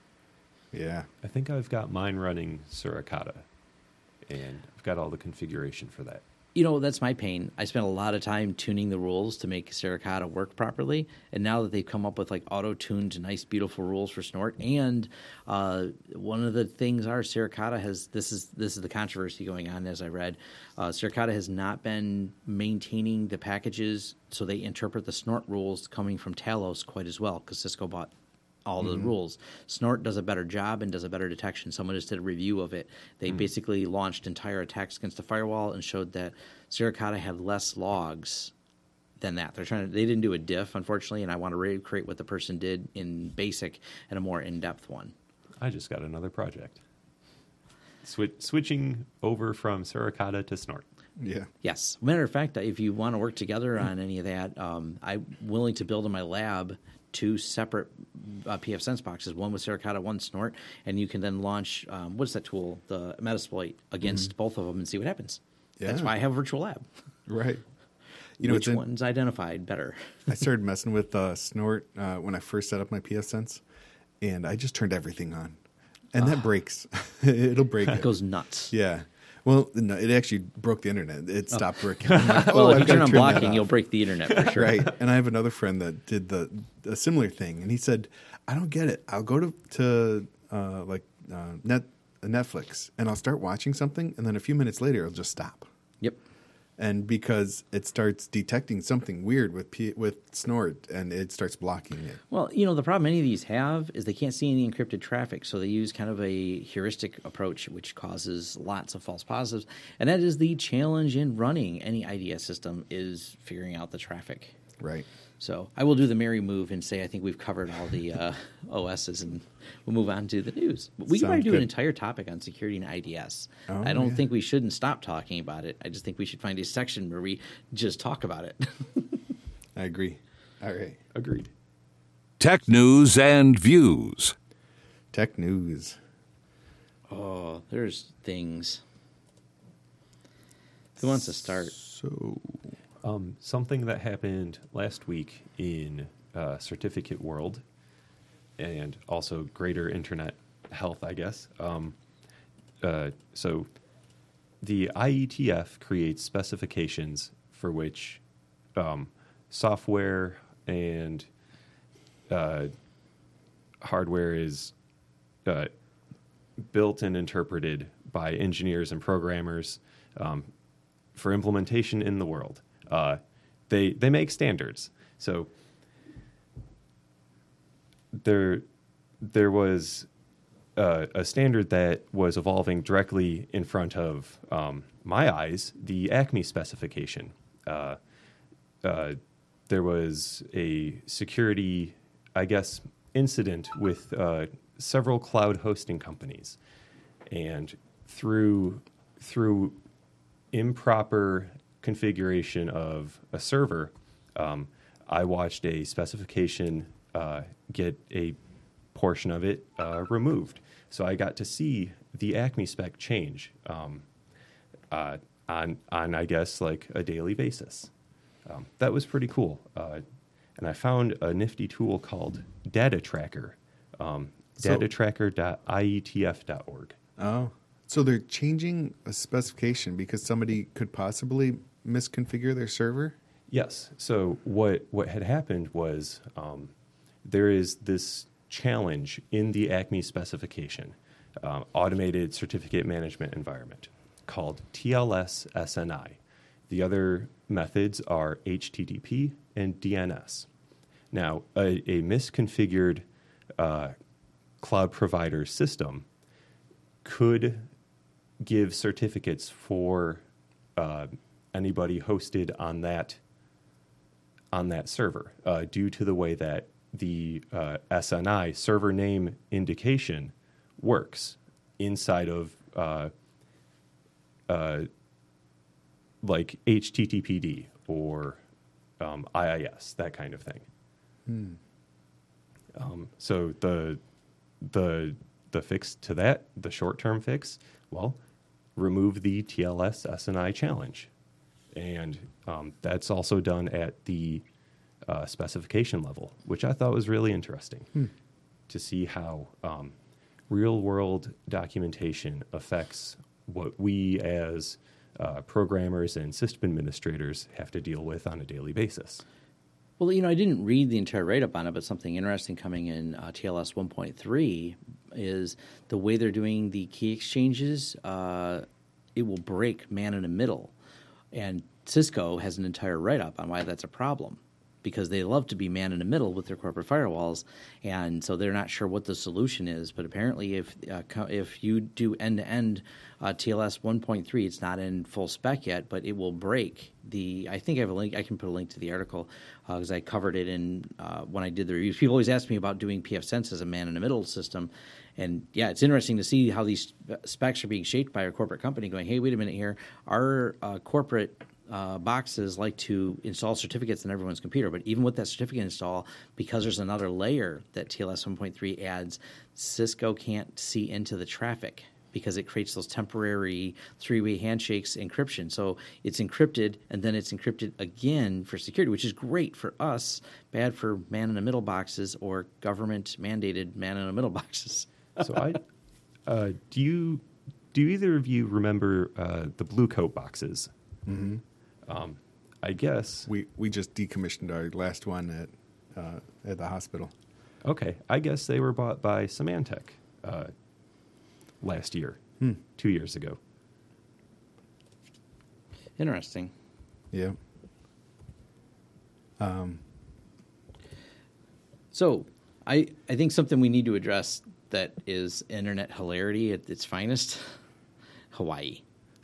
yeah. I think I've got mine running Suricata, and I've got all the configuration for that. you know, that's my pain. I spent a lot of time tuning the rules to make Suricata work properly, and now that they've come up with like auto-tuned, nice, beautiful rules for Snort, and uh, one of the things are Suricata has this is this is the controversy going on as I read. Uh, Suricata has not been maintaining the packages so they interpret the Snort rules coming from Talos quite as well because Cisco bought all the Mm-hmm. rules. Snort does a better job and does a better detection. Someone just did a review of it. They Mm. basically launched entire attacks against the firewall and showed that Suricata had less logs than that. They're trying to, they didn't do a diff, unfortunately, and I want to recreate what the person did in BASIC and a more in-depth one. I just got another project. Swi- switching over from Suricata to Snort. Yeah. Yes. Matter of fact, if you want to work together on any of that, um, I'm willing to build in my lab two separate uh, pfSense boxes, one with Suricata, one Snort, and you can then launch, um, what's that tool, the Metasploit, against Mm-hmm. both of them and see what happens. That's Yeah. why I have a virtual lab. Right. You know, Which it's in- one's identified better? I started messing with uh, Snort uh, when I first set up my pfSense, and I just turned everything on, and that breaks. It'll break It it. goes nuts. Yeah. Well, no, it actually broke the internet. It stopped working. I'm like, Well, oh, if I've you gotta turn on turn that blocking, off. you'll break the internet for sure. Right. And I have another friend that did the a similar thing, and he said, "I don't get it. I'll go to to uh, like uh, net Netflix, and I'll start watching something, and then a few minutes later, it'll just stop." Yep. And because it starts detecting something weird with P- with Snort, and it starts blocking it. Well, you know, the problem many of these have is they can't see any encrypted traffic, so they use kind of a heuristic approach, which causes lots of false positives. And that is the challenge in running any I D S system is figuring out the traffic. Right. So I will do the Mary move and say I think we've covered all the uh, O Ss, and we'll move on to the news. But we can probably Sounds do an good. entire topic on security and I D S. Oh, I don't yeah. think we shouldn't stop talking about it. I just think we should find a section where we just talk about it. I agree. All right. Agreed. Tech news and views. Tech news. Oh, there's things. Who wants to start? So, Um, something that happened last week in uh, certificate world and also greater internet health, I guess. Um, uh, so the I E T F creates specifications for which um, software and uh, hardware is uh, built and interpreted by engineers and programmers um, for implementation in the world. Uh, they they make standards. So there there was uh, a standard that was evolving directly in front of um, my eyes, the Acme specification. Uh, uh, there was a security, I guess, incident with uh, several cloud hosting companies, and through through improper configuration of a server, um, I watched a specification uh, get a portion of it uh, removed. So I got to see the Acme spec change um, uh, on, on, I guess, like a daily basis. Um, that was pretty cool. Uh, and I found a nifty tool called Data Tracker, um, So- data tracker dot I E T F dot org. Oh, so they're changing a specification because somebody could possibly misconfigure their server? Yes. So what what had happened was um, there is this challenge in the Acme specification, uh, automated certificate management environment, called T L S S N I. The other methods are H T T P and D N S. Now, a, a misconfigured uh, cloud provider system could give certificates for uh, anybody hosted on that on that server uh, due to the way that the uh, S N I server name indication works inside of uh, uh, like H T T P D or um, I I S, that kind of thing. Hmm. Um, so the the the fix to that, the short term fix, well, remove the T L S S N I challenge, and um, that's also done at the uh, specification level, which I thought was really interesting Hmm. to see how um, real world documentation affects what we as uh, programmers and system administrators have to deal with on a daily basis. Well, you know, I didn't read the entire write-up on it, but something interesting coming in uh, T L S one point three is the way they're doing the key exchanges. Uh, it will break man in the middle. And Cisco has an entire write-up on why that's a problem, because they love to be man in the middle with their corporate firewalls, and so they're not sure what the solution is. But apparently if uh, co- if you do end-to-end uh, T L S one point three, it's not in full spec yet, but it will break the – I think I have a link – I can put a link to the article because uh, I covered it in uh, when I did the reviews. People always ask me about doing P F Sense as a man-in-the-middle system. And, yeah, it's interesting to see how these specs are being shaped by our corporate company going, hey, wait a minute here. Our uh, corporate – Uh, boxes like to install certificates on everyone's computer, but even with that certificate install, because there's another layer that T L S one point three adds, Cisco can't see into the traffic because it creates those temporary three-way handshakes encryption. So it's encrypted, and then it's encrypted again for security, which is great for us, bad for man-in-the-middle boxes or government-mandated man-in-the-middle boxes. So I, uh, do you do either of you remember uh, the Blue Coat boxes? Mm-hmm. Um, I guess. We we just decommissioned our last one at uh, at the hospital. Okay, I guess they were bought by Symantec uh, last year, Hmm. two years ago. Interesting. Yeah. Um. So I, I think something we need to address that is internet hilarity at its finest, Hawaii.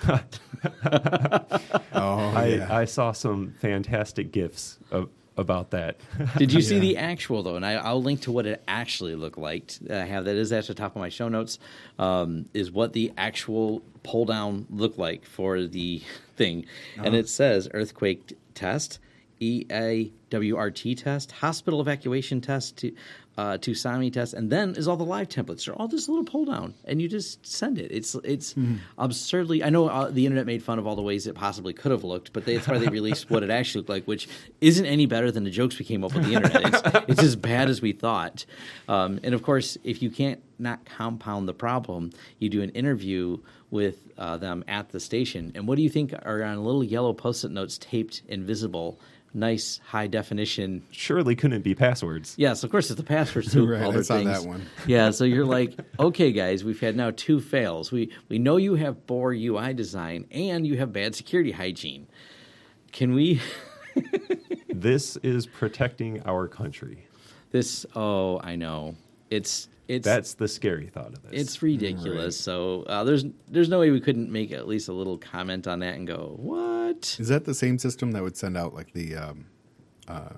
Oh, I, yeah. I saw some fantastic GIFs of, about that. Did you see Yeah. the actual, though? And I, I'll link to what it actually looked like. I have that is at the top of my show notes, um, is what the actual pull-down looked like for the thing. And Uh-huh. it says earthquake test, E A W R T test, hospital evacuation test, to, uh, Tusami test, and then is all the live templates. They're all this little pull-down, and you just send it. It's it's Mm-hmm. absurdly – I know uh, the internet made fun of all the ways it possibly could have looked, but they, that's why they released what it actually looked like, which isn't any better than the jokes we came up with the internet. It's, it's as bad as we thought. Um, and, of course, if you can't not compound the problem, you do an interview with uh, them at the station. And what do you think are on little yellow Post-it notes taped invisible, nice high definition? Surely couldn't be passwords. Yes, of course, it's the passwords to Right, all I their saw things. that one. Yeah, so you're like, okay, guys, we've had now two fails. We we know you have poor U I design and you have bad security hygiene. Can we? This is protecting our country. This? Oh, I know. It's it's That's the scary thought of this. it's ridiculous. So uh, there's there's no way we couldn't make at least a little comment on that and go, what? Is that the same system that would send out like the um, uh,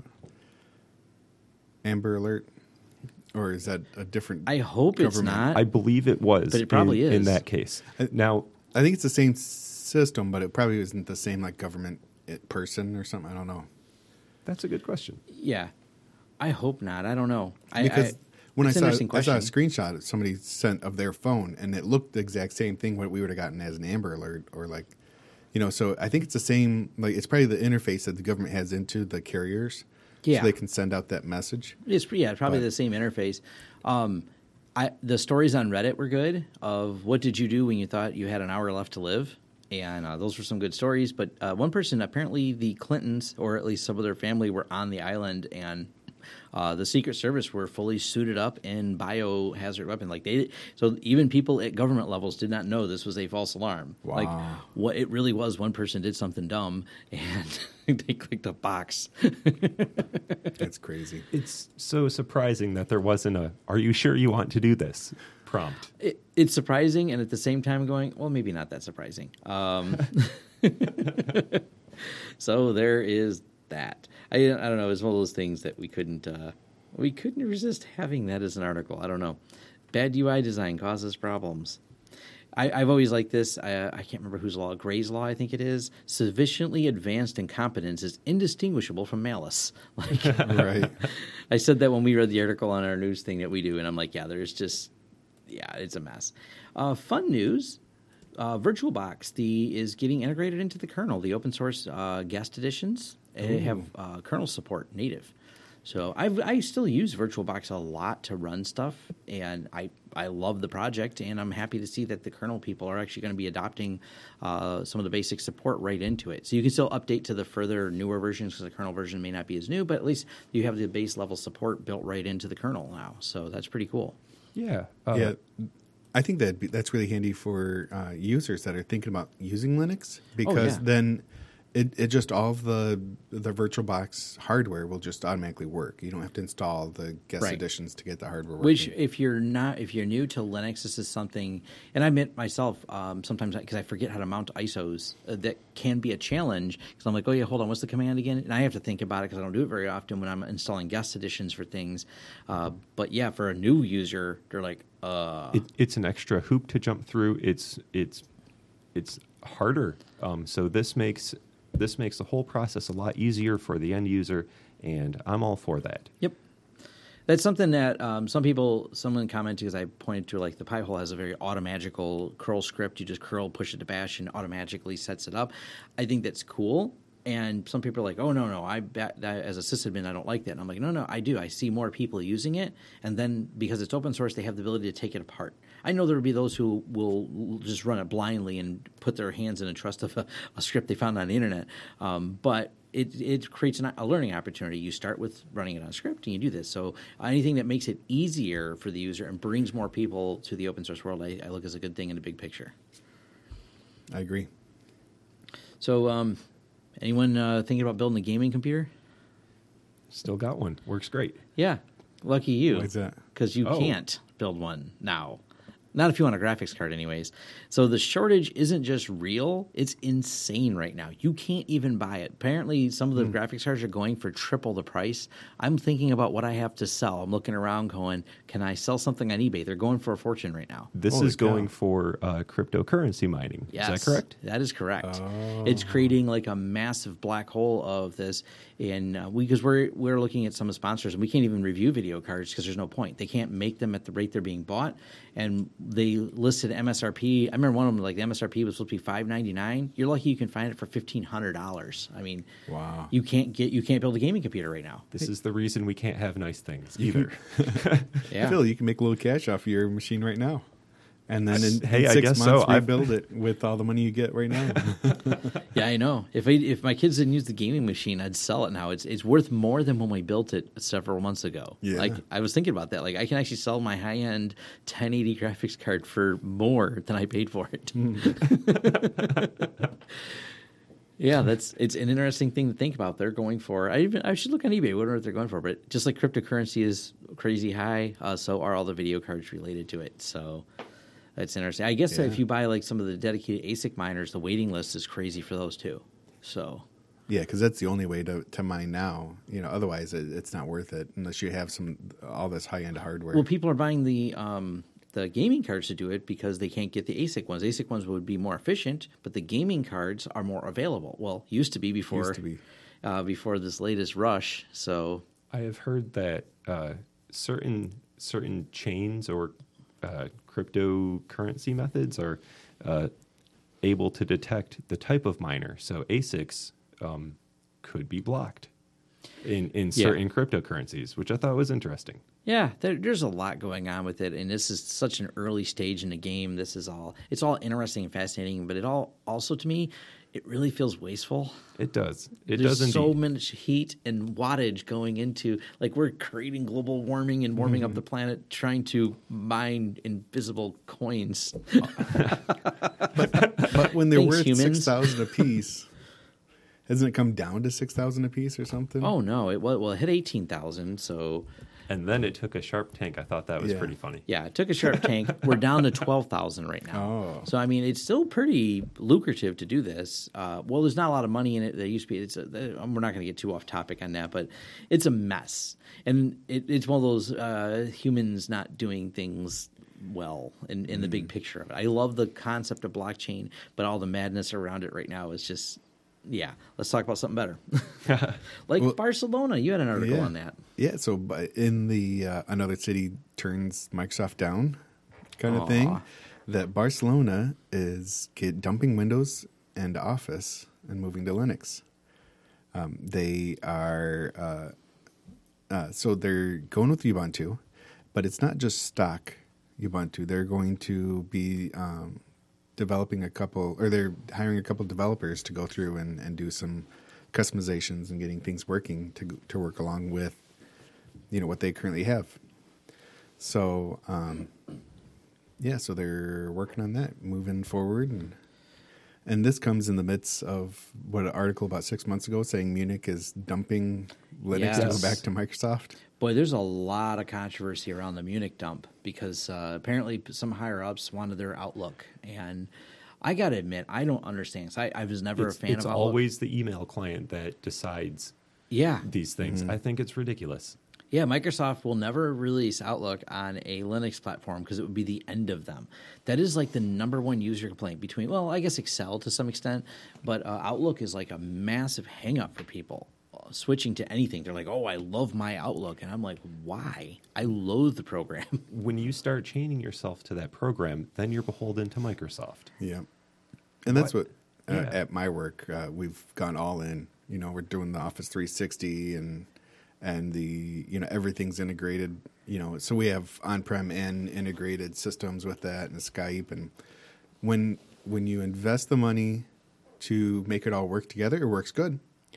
Amber Alert, or is that a different? I hope it's government? not. I believe it was. But it probably in, is. in that case. I- Now, I think it's the same system, but it probably isn't the same like government it, person or something. I don't know. that's a good question. yeah, I hope not. I don't know. I, Because I, When It's I an saw interesting I saw a question. screenshot somebody sent of their phone, and it looked the exact same thing what we would have gotten as an Amber Alert, or like, you know. So I think it's the same. Like it's probably the interface that the government has into the carriers, Yeah. so they can send out that message. It's yeah, probably But- the same interface. Um, I the stories on Reddit were good. Of what did you do when you thought you had an hour left to live, and uh, those were some good stories. But uh, one person, apparently the Clintons, or at least some of their family, were on the island, and uh, the Secret Service were fully suited up in biohazard weapon. Like they, so even people at government levels did not know this was a false alarm. Wow. Like what it really was. One person did something dumb, and they clicked a box. That's crazy. It's so surprising that there wasn't a, are you sure you want to do this prompt? It, it's surprising, and at the same time going, well, maybe not that surprising. Um, so there is that. I, I don't know. It's one of those things that we couldn't uh, we couldn't resist having that as an article. I don't know. Bad U I design causes problems. I, I've always liked this. I, I can't remember whose law. Gray's law, I think it is. Sufficiently advanced incompetence is indistinguishable from malice. Like, Right. I said that when we read the article on our news thing that we do, and I'm like, yeah, there's just, yeah, it's a mess. Uh, fun news. Uh, VirtualBox the is getting integrated into the kernel. The open source uh, guest editions uh, have uh, kernel support native. So I've, I still use VirtualBox a lot to run stuff, and I, I love the project, and I'm happy to see that the kernel people are actually going to be adopting uh, some of the basic support right into it. So you can still update to the further newer versions because the kernel version may not be as new, but at least you have the base level support built right into the kernel now. So that's pretty cool. Yeah. Uh, Yeah, I think that that's really handy for uh, users that are thinking about using Linux, because yeah. then it, it just all of the the VirtualBox hardware will just automatically work. You don't have to install the guest Right. editions to get the hardware working. Which, if you're not, if you're new to Linux, this is something, and I admit myself um, sometimes because I forget how to mount I S Os, uh, that can be a challenge. Because I'm like, oh yeah, hold on, what's the command again? And I have to think about it because I don't do it very often when I'm installing guest editions for things. Uh, but yeah, for a new user, they're like, uh, it, it's an extra hoop to jump through. It's it's it's harder. Um, so this makes this makes the whole process a lot easier for the end user, and I'm all for that. Yep. That's something that um, some people, someone commented because I pointed to, like, the Pi-hole has a very automagical curl script. You just curl, push it to bash, and automatically sets it up. I think that's cool. And some people are like, oh, no, no, I, that, as a sysadmin, I don't like that. And I'm like, no, no, I do. I see more people using it. And then because it's open source, they have the ability to take it apart. I know there will be those who will just run it blindly and put their hands in a trust of a, a script they found on the internet. Um, but it, it creates an, a learning opportunity. You start with running it on a script, and you do this. So anything that makes it easier for the user and brings more people to the open source world, I, I look as a good thing in the big picture. I agree. So um, anyone uh, thinking about building a gaming computer? Still got one. Works great. Yeah. Lucky you. Why is that? Because you Oh. can't build one now. Not if you want a graphics card anyways. So the shortage isn't just real, it's insane right now. You can't even buy it. Apparently some of the graphics cards are going for triple the price. I'm thinking about what I have to sell. I'm looking around going, can I sell something on eBay? They're going for a fortune right now. This Holy is going cow. for uh, cryptocurrency mining. Yes, Is that correct? That is correct. Oh. It's creating like a massive black hole of this, and uh, we because we're we're looking at some of the sponsors, and we can't even review video cards because there's no point. They can't make them at the rate they're being bought, and they listed M S R P. I remember one of them, like the M S R P was supposed to be five ninety-nine. You're lucky you can find it for fifteen hundred dollars. I mean, Wow. you can't get you can't build a gaming computer right now. This is the reason we can't have nice things either. Yeah. Phil, you can make a little cash off your machine right now. And then in, Hey, in I six guess months, so. I've- rebuild it with all the money you get right now. Yeah, I know. If I, if my kids didn't use the gaming machine, I'd sell it now. It's it's worth more than when we built it several months ago. Yeah. Like I was thinking about that. Like I can actually sell my high end ten eighty graphics card for more than I paid for it. Yeah, that's it's an interesting thing to think about. They're going for. I even I should look on eBay. Wonder what they're going for. But just like cryptocurrency is crazy high, uh, so are all the video cards related to it. So. That's interesting. I guess Yeah. if you buy like some of the dedicated A S I C miners, the waiting list is crazy for those too. So Yeah, because that's the only way to, to mine now. You know, otherwise it, it's not worth it unless you have some all this high end hardware. well, people are buying the um, the gaming cards to do it because they can't get the A S I C ones. A S I C ones would be more efficient, but the gaming cards are more available. Well, used to be before Used to be. Uh, before this latest rush. So I have heard that uh, certain certain chains or uh, cryptocurrency methods are uh, able to detect the type of miner. So A S I Cs um, could be blocked in, in Yeah. certain cryptocurrencies, which I thought was interesting. Yeah, there, there's a lot going on with it, and this is such an early stage in the game. This is all it's all interesting and fascinating, but it all also to me, it really feels wasteful. It does. It There's does indeed. so much heat and wattage going into like we're creating global warming and warming Mm-hmm. up the planet, trying to mine invisible coins. But when they're Thanks, worth humans. six thousand apiece, hasn't it come down to six thousand apiece or something? Oh no, it well, well it hit eighteen thousand, so And then it took a sharp tank. I thought that was Yeah. pretty funny. yeah, it took a sharp tank. We're down to twelve thousand right now. Oh. So I mean, it's still pretty lucrative to do this. Uh, well, there's not a lot of money in it. There used to be. It's a, we're not going to get too off topic on that, but it's a mess, and it, it's one of those uh, humans not doing things well in, in the big picture of it. I love the concept of blockchain, but all the madness around it right now is just. Yeah, let's talk about something better. Like Well, Barcelona, you had an article yeah. on that. Yeah, so by- in the uh, another city turns Microsoft down kind of Aw. thing, that Barcelona is get dumping Windows and Office and moving to Linux. Um, they are uh, uh, so they're going with Ubuntu, but it's not just stock Ubuntu. They're going to be um, developing a couple, or they're hiring a couple developers to go through and, and do some customizations and getting things working to to work along with, you know, what they currently have. So, um, yeah, so they're working on that, moving forward, and and this comes in the midst of what an article about six months ago saying Munich is dumping Linux to Yes. go back to Microsoft. Boy, there's a lot of controversy around the Munich dump because uh, apparently some higher ups wanted their Outlook, and I got to admit I don't understand. So I, I was never It's, a fan it's of Outlook. always the email client that decides yeah, these things. I think it's ridiculous. yeah. Microsoft will never release Outlook on a Linux platform because it would be the end of them. That is like the number one user complaint between. Well, I guess Excel to some extent, but uh, Outlook is like a massive hang up for people. Switching to anything, they're like, "Oh, I love my Outlook," and I'm like, "Why? I loathe the program." When you start chaining yourself to that program, then you're beholden to Microsoft. Yeah, and that's what, What? uh, Yeah. at my work uh, we've gone all in. You know, we're doing the Office three sixty and and the you know everything's integrated. You know, so we have on-prem and integrated systems with that and Skype. And when when you invest the money to make it all work together, it works good.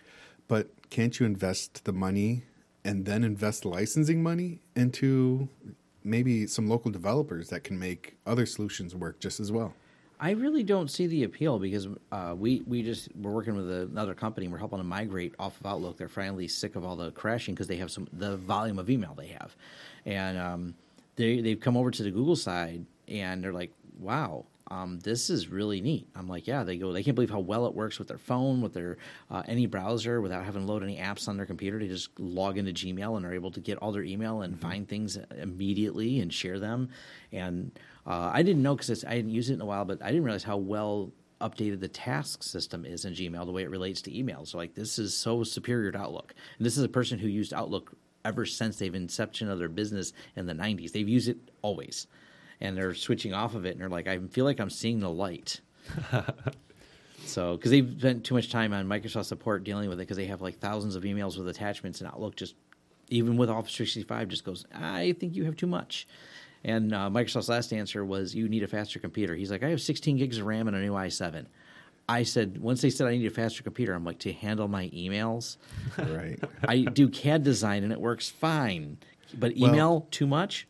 But can't you invest the money and then invest the licensing money into maybe some local developers that can make other solutions work just as well? I really don't see the appeal because uh, we we just we're working with another company. We're helping them migrate off of Outlook. They're finally sick of all the crashing because they have some the volume of email they have, and um, they they've come over to the Google side and they're like, wow. Um, this is really neat. I'm like, yeah. They go. They can't believe how well it works with their phone, with their uh, any browser, without having to load any apps on their computer. They just log into Gmail and are able to get all their email and find things immediately and share them. And uh, I didn't know because I hadn't used it in a while, but I didn't realize how well updated the task system is in Gmail, the way it relates to email. So like, this is so superior to Outlook. And this is a person who used Outlook ever since they've inception of their business in the nineties. They've used it always. And they're switching off of it, and they're like, I feel like I'm seeing the light. So, because they've spent too much time on Microsoft support dealing with it, because they have like thousands of emails with attachments, and Outlook just, even with Office three sixty-five, just goes, I think you have too much. And uh, Microsoft's last answer was, you need a faster computer. He's like, I have sixteen gigs of RAM and a new i seven. I said, once they said I need a faster computer, I'm like, to handle my emails? Right. I do C A D design, and it works fine. But Well- email, too much?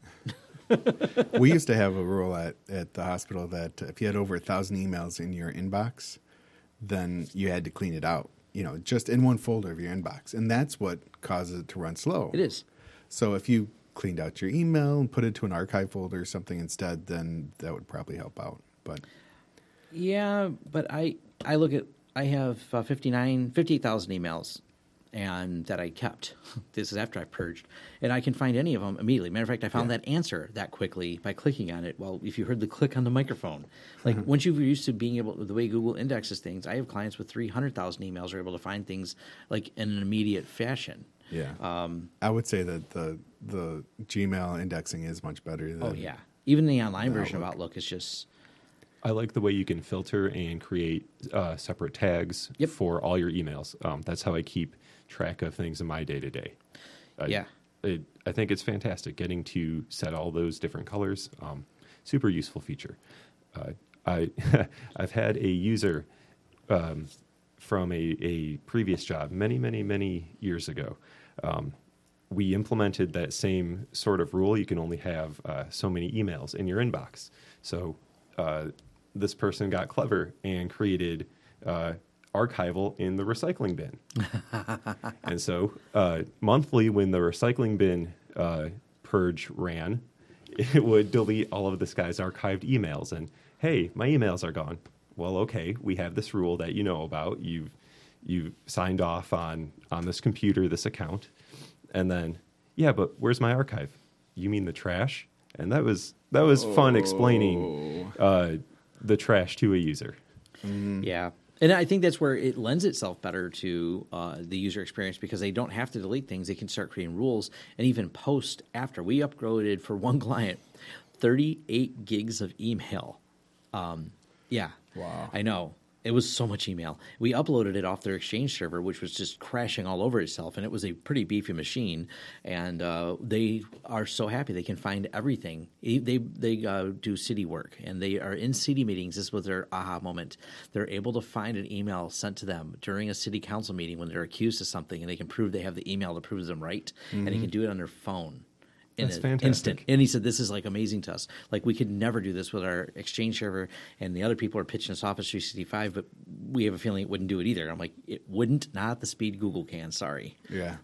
We used to have a rule at, at the hospital that if you had over a thousand emails in your inbox, then you had to clean it out, you know, just in one folder of your inbox. And that's what causes it to run slow. It is. So if you cleaned out your email and put it to an archive folder or something instead, then that would probably help out. But Yeah, but I I look at I have uh, fifty-nine, fifty-eight thousand emails, and that I kept. This is after I purged, and I can find any of them immediately. Matter of fact, I found Yeah. that answer that quickly by clicking on it. Well, if you heard the click on the microphone, like once you're used to being able, the way Google indexes things, I have clients with three hundred thousand emails are able to find things like in an immediate fashion. Yeah. Um, I would say that the the Gmail indexing is much better than oh yeah, even the online the version of Outlook. Outlook is just I like the way you can filter and create uh, separate tags Yep. for all your emails. Um, that's how I keep track of things in my day to day. Yeah. It, I think it's fantastic getting to set all those different colors. Um, super useful feature. Uh, I I've had a user um, from a, a previous job many many many years ago. Um, we implemented that same sort of rule. You can only have uh, so many emails in your inbox. So uh, this person got clever and created uh, archival in the recycling bin. And so uh, monthly, when the recycling bin uh, purge ran, it would delete all of this guy's archived emails. And hey, my emails are gone. Well, okay, we have this rule that you know about. You've you've signed off on on this computer, this account, and then yeah, but where's my archive? You mean the trash? And that was that was fun explaining uh, the trash to a user. yeah. And I think that's where it lends itself better to uh, the user experience because they don't have to delete things. They can start creating rules and even post after. We upgraded for one client thirty-eight gigs of email. Um, yeah. Wow. I know. It was so much email. We uploaded it off their Exchange server, which was just crashing all over itself, and it was a pretty beefy machine. And uh, they are so happy they can find everything. They they uh, do city work, and they are in city meetings. This was their aha moment. They're able to find an email sent to them during a city council meeting when they're accused of something, and they can prove they have the email that proves them right, and they can do it on their phone. In That's an fantastic. instant. And he said, this is like amazing to us. Like we could never do this with our Exchange server, and the other people are pitching us Office three sixty-five, but we have a feeling it wouldn't do it either. I'm like, it wouldn't, not at the speed Google can, sorry. Yeah.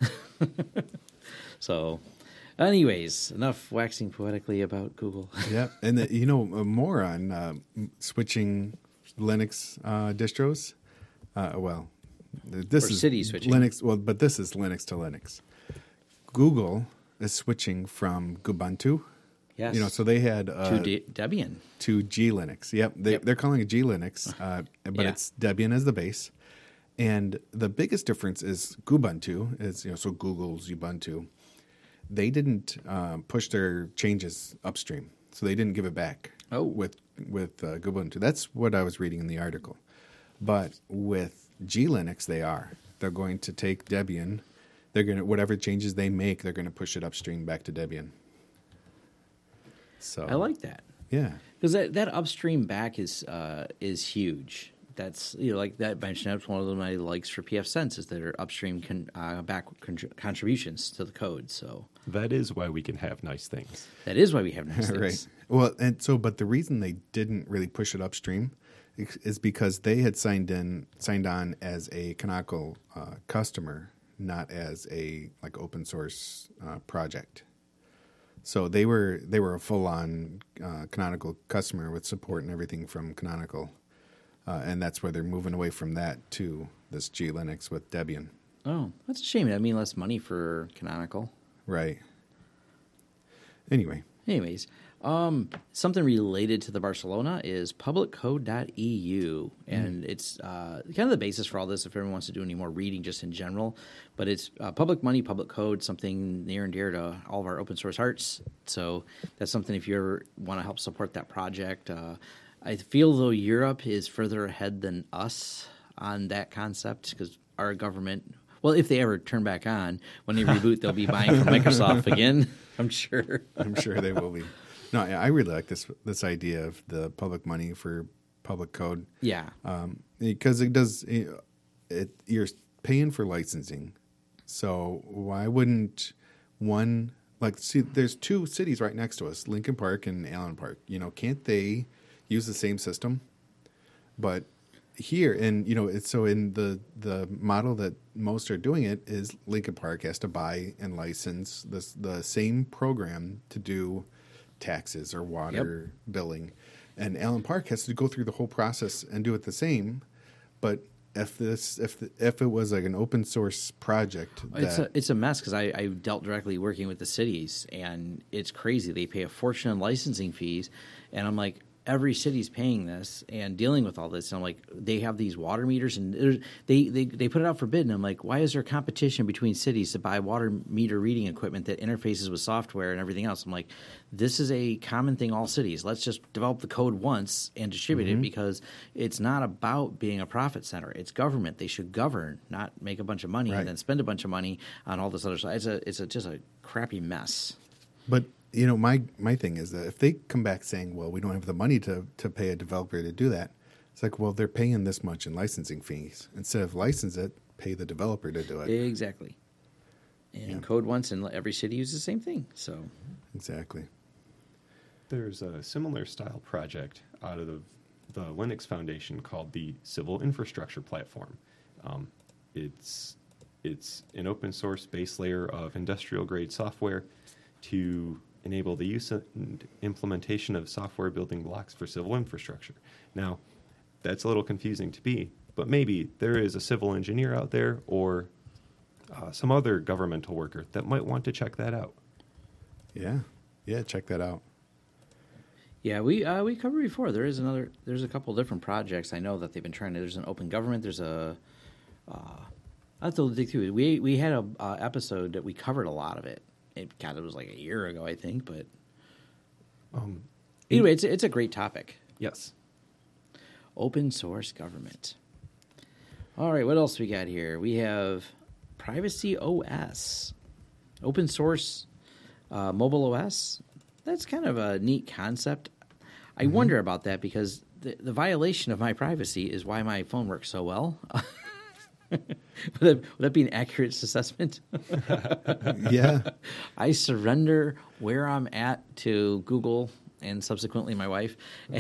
So anyways, enough waxing poetically about Google. Yeah, and the, you know uh, more on uh, switching Linux uh, distros. Uh, well, th- this Or is city switching. Linux. Well, but this is Linux to Linux. Google is switching from Ubuntu. Yes. You know, so they had uh, to De- Debian. to G Linux. Yep, they, Yep. they're calling it G Linux, uh, but Yeah. it's Debian as the base. And the biggest difference is Ubuntu is you know so Google's Ubuntu. They didn't uh, push their changes upstream, so they didn't give it back. Oh. with with uh, Ubuntu. That's what I was reading in the article. But with G Linux, they are. They're going to take Debian. They're going to whatever changes they make, they're going to push it upstream back to Debian. So I like that. yeah. Because that, that upstream back is uh, is huge. That's you know like that mentioned. That's one of my likes for P F Sense is their upstream con, uh, back con- contributions to the code. So That is why we can have nice things. that is why we have nice things. Right. Well, and so, but the reason they didn't really push it upstream is- is because they had signed in, signed on as a Canonical uh, customer, not as a like open source uh, project. So they were they were a full on uh, Canonical customer with support and everything from Canonical, uh, and that's where they're moving away from that to this G Linux with Debian. Oh, that's a shame. I mean, less money for Canonical. Right. Anyway. Anyways, um, something related to the Barcelona is public code dot e u, and it's uh, kind of the basis for all this if everyone wants to do any more reading just in general. But it's uh, public money, public code, something near and dear to all of our open source hearts. So that's something if you ever want to help support that project. Uh, I feel though Europe is further ahead than us on that concept because our government... Well, if they ever turn back on, when they reboot, they'll be buying from Microsoft again, I'm sure. I'm sure they will be. No, I I really like this this idea of the public money for public code. Yeah. Um, because it does it, it. You're paying for licensing, so why wouldn't one like see? There's two cities right next to us, Lincoln Park and Allen Park. You know, can't they use the same system? But here, and you know, it's so in the the model that most are doing it is Lincoln Park has to buy and license this the same program to do taxes or water billing, and Allen Park has to go through the whole process and do it the same. But if this if the, if it was like an open source project, It's that, a it's a mess because I, I dealt directly working with the cities, and it's crazy. They pay a fortune in licensing fees, and I'm like, every city's paying this and dealing with all this. And I'm like, they have these water meters, and there's- they, they, they put it out for bid. And I'm like, why is there competition between cities to buy water meter reading equipment that interfaces with software and everything else? I'm like, this is a common thing all cities. Let's just develop the code once and distribute it, because it's not about being a profit center. It's government. They should govern, not make a bunch of money Right. and then spend a bunch of money on all this other stuff. It's a, it's a, just a crappy mess. But you know, my my thing is that if they come back saying, "Well, we don't have the money to to pay a developer to do that," it's like, well, they're paying this much in licensing fees. Instead of license it, pay the developer to do it. Exactly. And Yeah. code once, and every city uses the same thing. So Exactly. There's a similar style project out of the, the Linux Foundation called the Civil Infrastructure Platform. Um, it's it's an open source base layer of industrial grade software to enable the use and implementation of software building blocks for civil infrastructure. Now, that's a little confusing to me, but maybe there is a civil engineer out there or uh, some other governmental worker that might want to check that out. Yeah. Yeah. Check that out. yeah, we uh, we covered before. There is another. There's a couple different projects I know that they've been trying to. There's an open government. There's a. Uh, I have to dig through it. We we had a uh, episode that we covered a lot of it. It God, it was like a year ago, I think. But Um, anyway, it's it's a great topic. yes. Open source government. All right, what else we got here? We have Privacy O S, open source uh, mobile O S. That's kind of a neat concept. I wonder about that because the, the violation of my privacy is why my phone works so well. would, that, would that be an accurate assessment? Yeah. I surrender where I'm at to Google and subsequently my wife.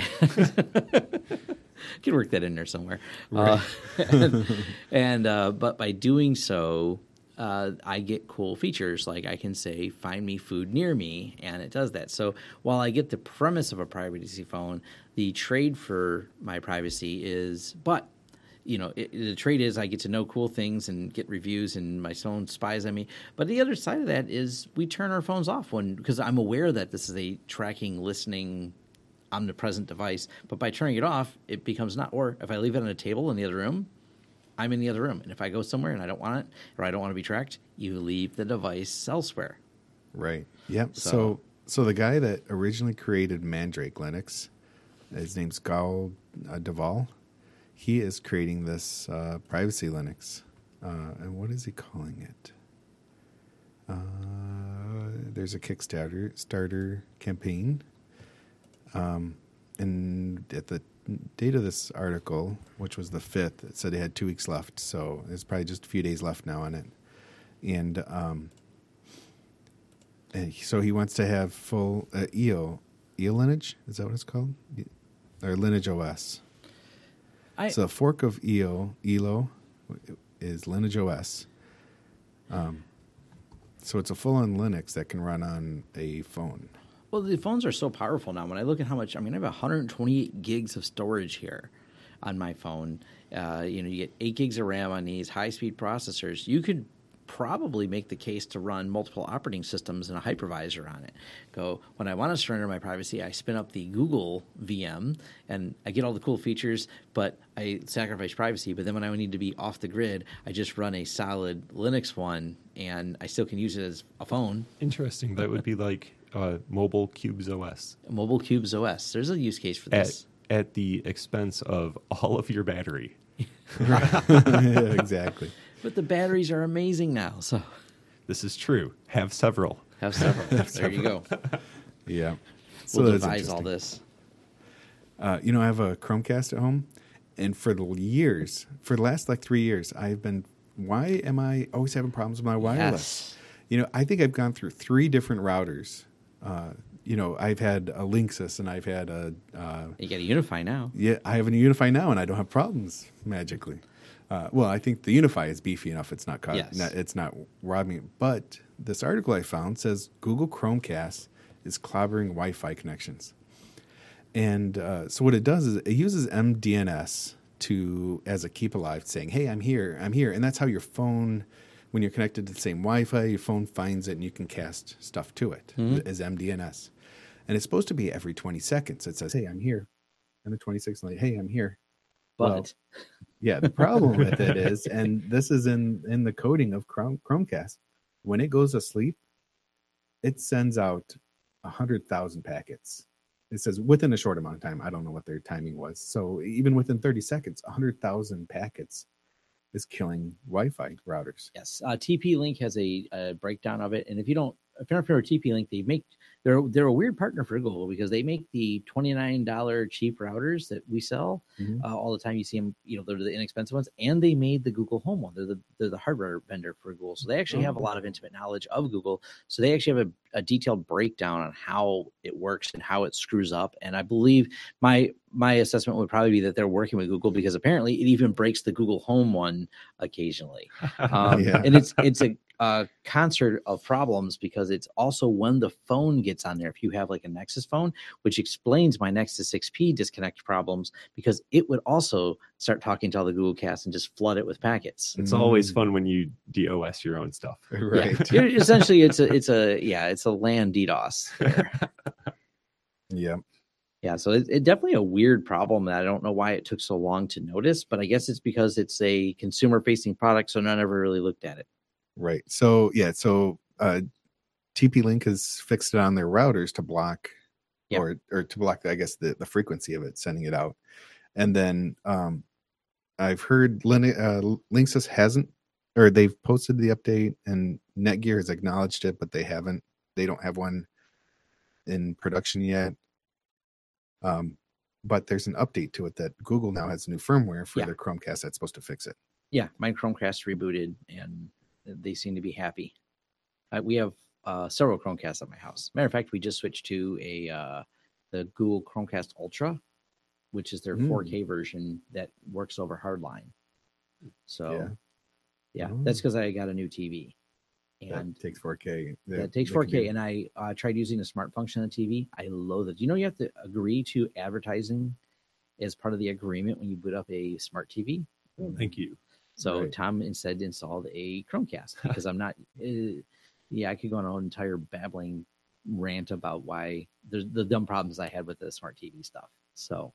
Could work that in there somewhere. Uh, and and uh, but by doing so, uh, I get cool features like I can say, "Find me food near me," and it does that. So while I get the premise of a privacy phone, the trade for my privacy is, but you know, it, the trade is I get to know cool things and get reviews, and my phone spies on me. But the other side of that is we turn our phones off when because I'm aware that this is a tracking, listening, omnipresent device. But by turning it off, it becomes not. Or if I leave it on a table in the other room, I'm in the other room. And if I go somewhere and I don't want it or I don't want to be tracked, you leave the device elsewhere. Right. Yep. So, So- so the guy that originally created Mandrake Linux, his name's Gal uh, Duvall. He is creating this uh, privacy Linux, uh, and what is he calling it? Uh, there's a Kickstarter starter campaign, um, and at the date of this article, which was the fifth, it said they had two weeks left. So there's probably just a few days left now on it, and um, and so he wants to have full uh, E O E O lineage. Is that what it's called? Or Lineage O S. I, So a fork of E O, E L O, is Lineage O S. Um, so it's a full-on Linux that can run on a phone. Well, the phones are so powerful now. When I look at how much, I mean, I have one hundred twenty-eight gigs of storage here on my phone. Uh, you know, you get eight gigs of RAM on these high-speed processors. You could probably make the case to run multiple operating systems and a hypervisor on it. Go, when I want to surrender my privacy, I spin up the Google V M, and I get all the cool features, but I sacrifice privacy. But then when I need to be off the grid, I just run a solid Linux one, and I still can use it as a phone. Interesting. That would be like uh, Mobile Cubes O S Mobile Cubes O S. There's a use case for at, this. at the expense of all of your battery. Yeah, exactly. But the batteries are amazing now, so This is true. Have several. have several. There you go. Yeah. We'll that's devise all interesting. this. Uh, you know, I have a Chromecast at home, and for the years, for the last like three years, I've been. Why am I always having problems with my wireless? Yes. You know, I think I've gone through three different routers. Uh, you know, I've had a Linksys, and I've had a. Uh, You got to unify now. yeah, I have a Unify now, and I don't have problems magically. Uh, well, I think the Unify is beefy enough; it's not, caught, Yes. not it's not robbing it. But this article I found says Google Chromecast is clobbering Wi-Fi connections, and uh, so what it does is it uses M D N S to as a keep alive, saying, "Hey, I'm here, I'm here," and that's how your phone, when you're connected to the same Wi-Fi, your phone finds it and you can cast stuff to it as M D N S. and it's supposed to be every twenty seconds. It says, "Hey, I'm here," and the twenty-sixth, like, "Hey, I'm here." But Well, yeah, the problem with it is, and this is in in the coding of Chrome, Chromecast, when it goes to sleep, it sends out a hundred thousand packets. It says within a short amount of time. I don't know what their timing was. So even within thirty seconds, a hundred thousand packets is killing Wi-Fi routers. yes, uh, T P Link has a, a breakdown of it, and if you don't, if you're not familiar with T P Link, they make they're they're a weird partner for Google because they make the twenty-nine dollars cheap routers that we sell Mhm. uh, all the time. You see them, you know, they're the inexpensive ones, and they made the Google Home one. They're the they're the hardware vendor for Google, so they actually have a lot of intimate knowledge of Google. So they actually have a, a detailed breakdown on how it works and how it screws up. And I believe my my assessment would probably be that they're working with Google because apparently it even breaks the Google Home one occasionally. Um, Yeah. And it's it's a, a concert of problems because it's also when the phone gets on there. If you have like a Nexus phone, which explains my Nexus six P disconnect problems, because it would also start talking to all the Google Cast and just flood it with packets. It's always fun when you DOS your own stuff. Right. Yeah. It- essentially, it's a it's a yeah, it's a LAN DDoS. there. Yeah. Yeah, so it's it definitely a weird problem that I don't know why it took so long to notice, but I guess it's because it's a consumer-facing product, so none ever really looked at it. Right. So yeah. So uh, T P Link has fixed it on their routers to block, Yep. or or to block, I guess, the, the frequency of it sending it out. And then um, I've heard Lin- uh, Linksys hasn't, or they've posted the update, and Netgear has acknowledged it, but they haven't. They don't have one in production yet. Um, but there's an update to it that Google now has new firmware for Yeah. their Chromecast that's supposed to fix it. Yeah, my Chromecast rebooted, and they seem to be happy. Uh, we have uh, several Chromecasts at my house. Matter of fact, we just switched to a uh, the Google Chromecast Ultra, which is their Mm. four K version that works over hardline. So, Yeah. yeah, Oh. that's because I got a new T V, and That takes four K. They- that takes they four can K. do- And I uh, tried using the smart function on the T V. I loathe it. You know, you have to agree to advertising as part of the agreement when you boot up a smart T V. Thank you. So Right. Tom instead installed a Chromecast because I'm not. Uh, yeah, I could go on an entire babbling rant about why there's the dumb problems I had with the smart T V stuff. So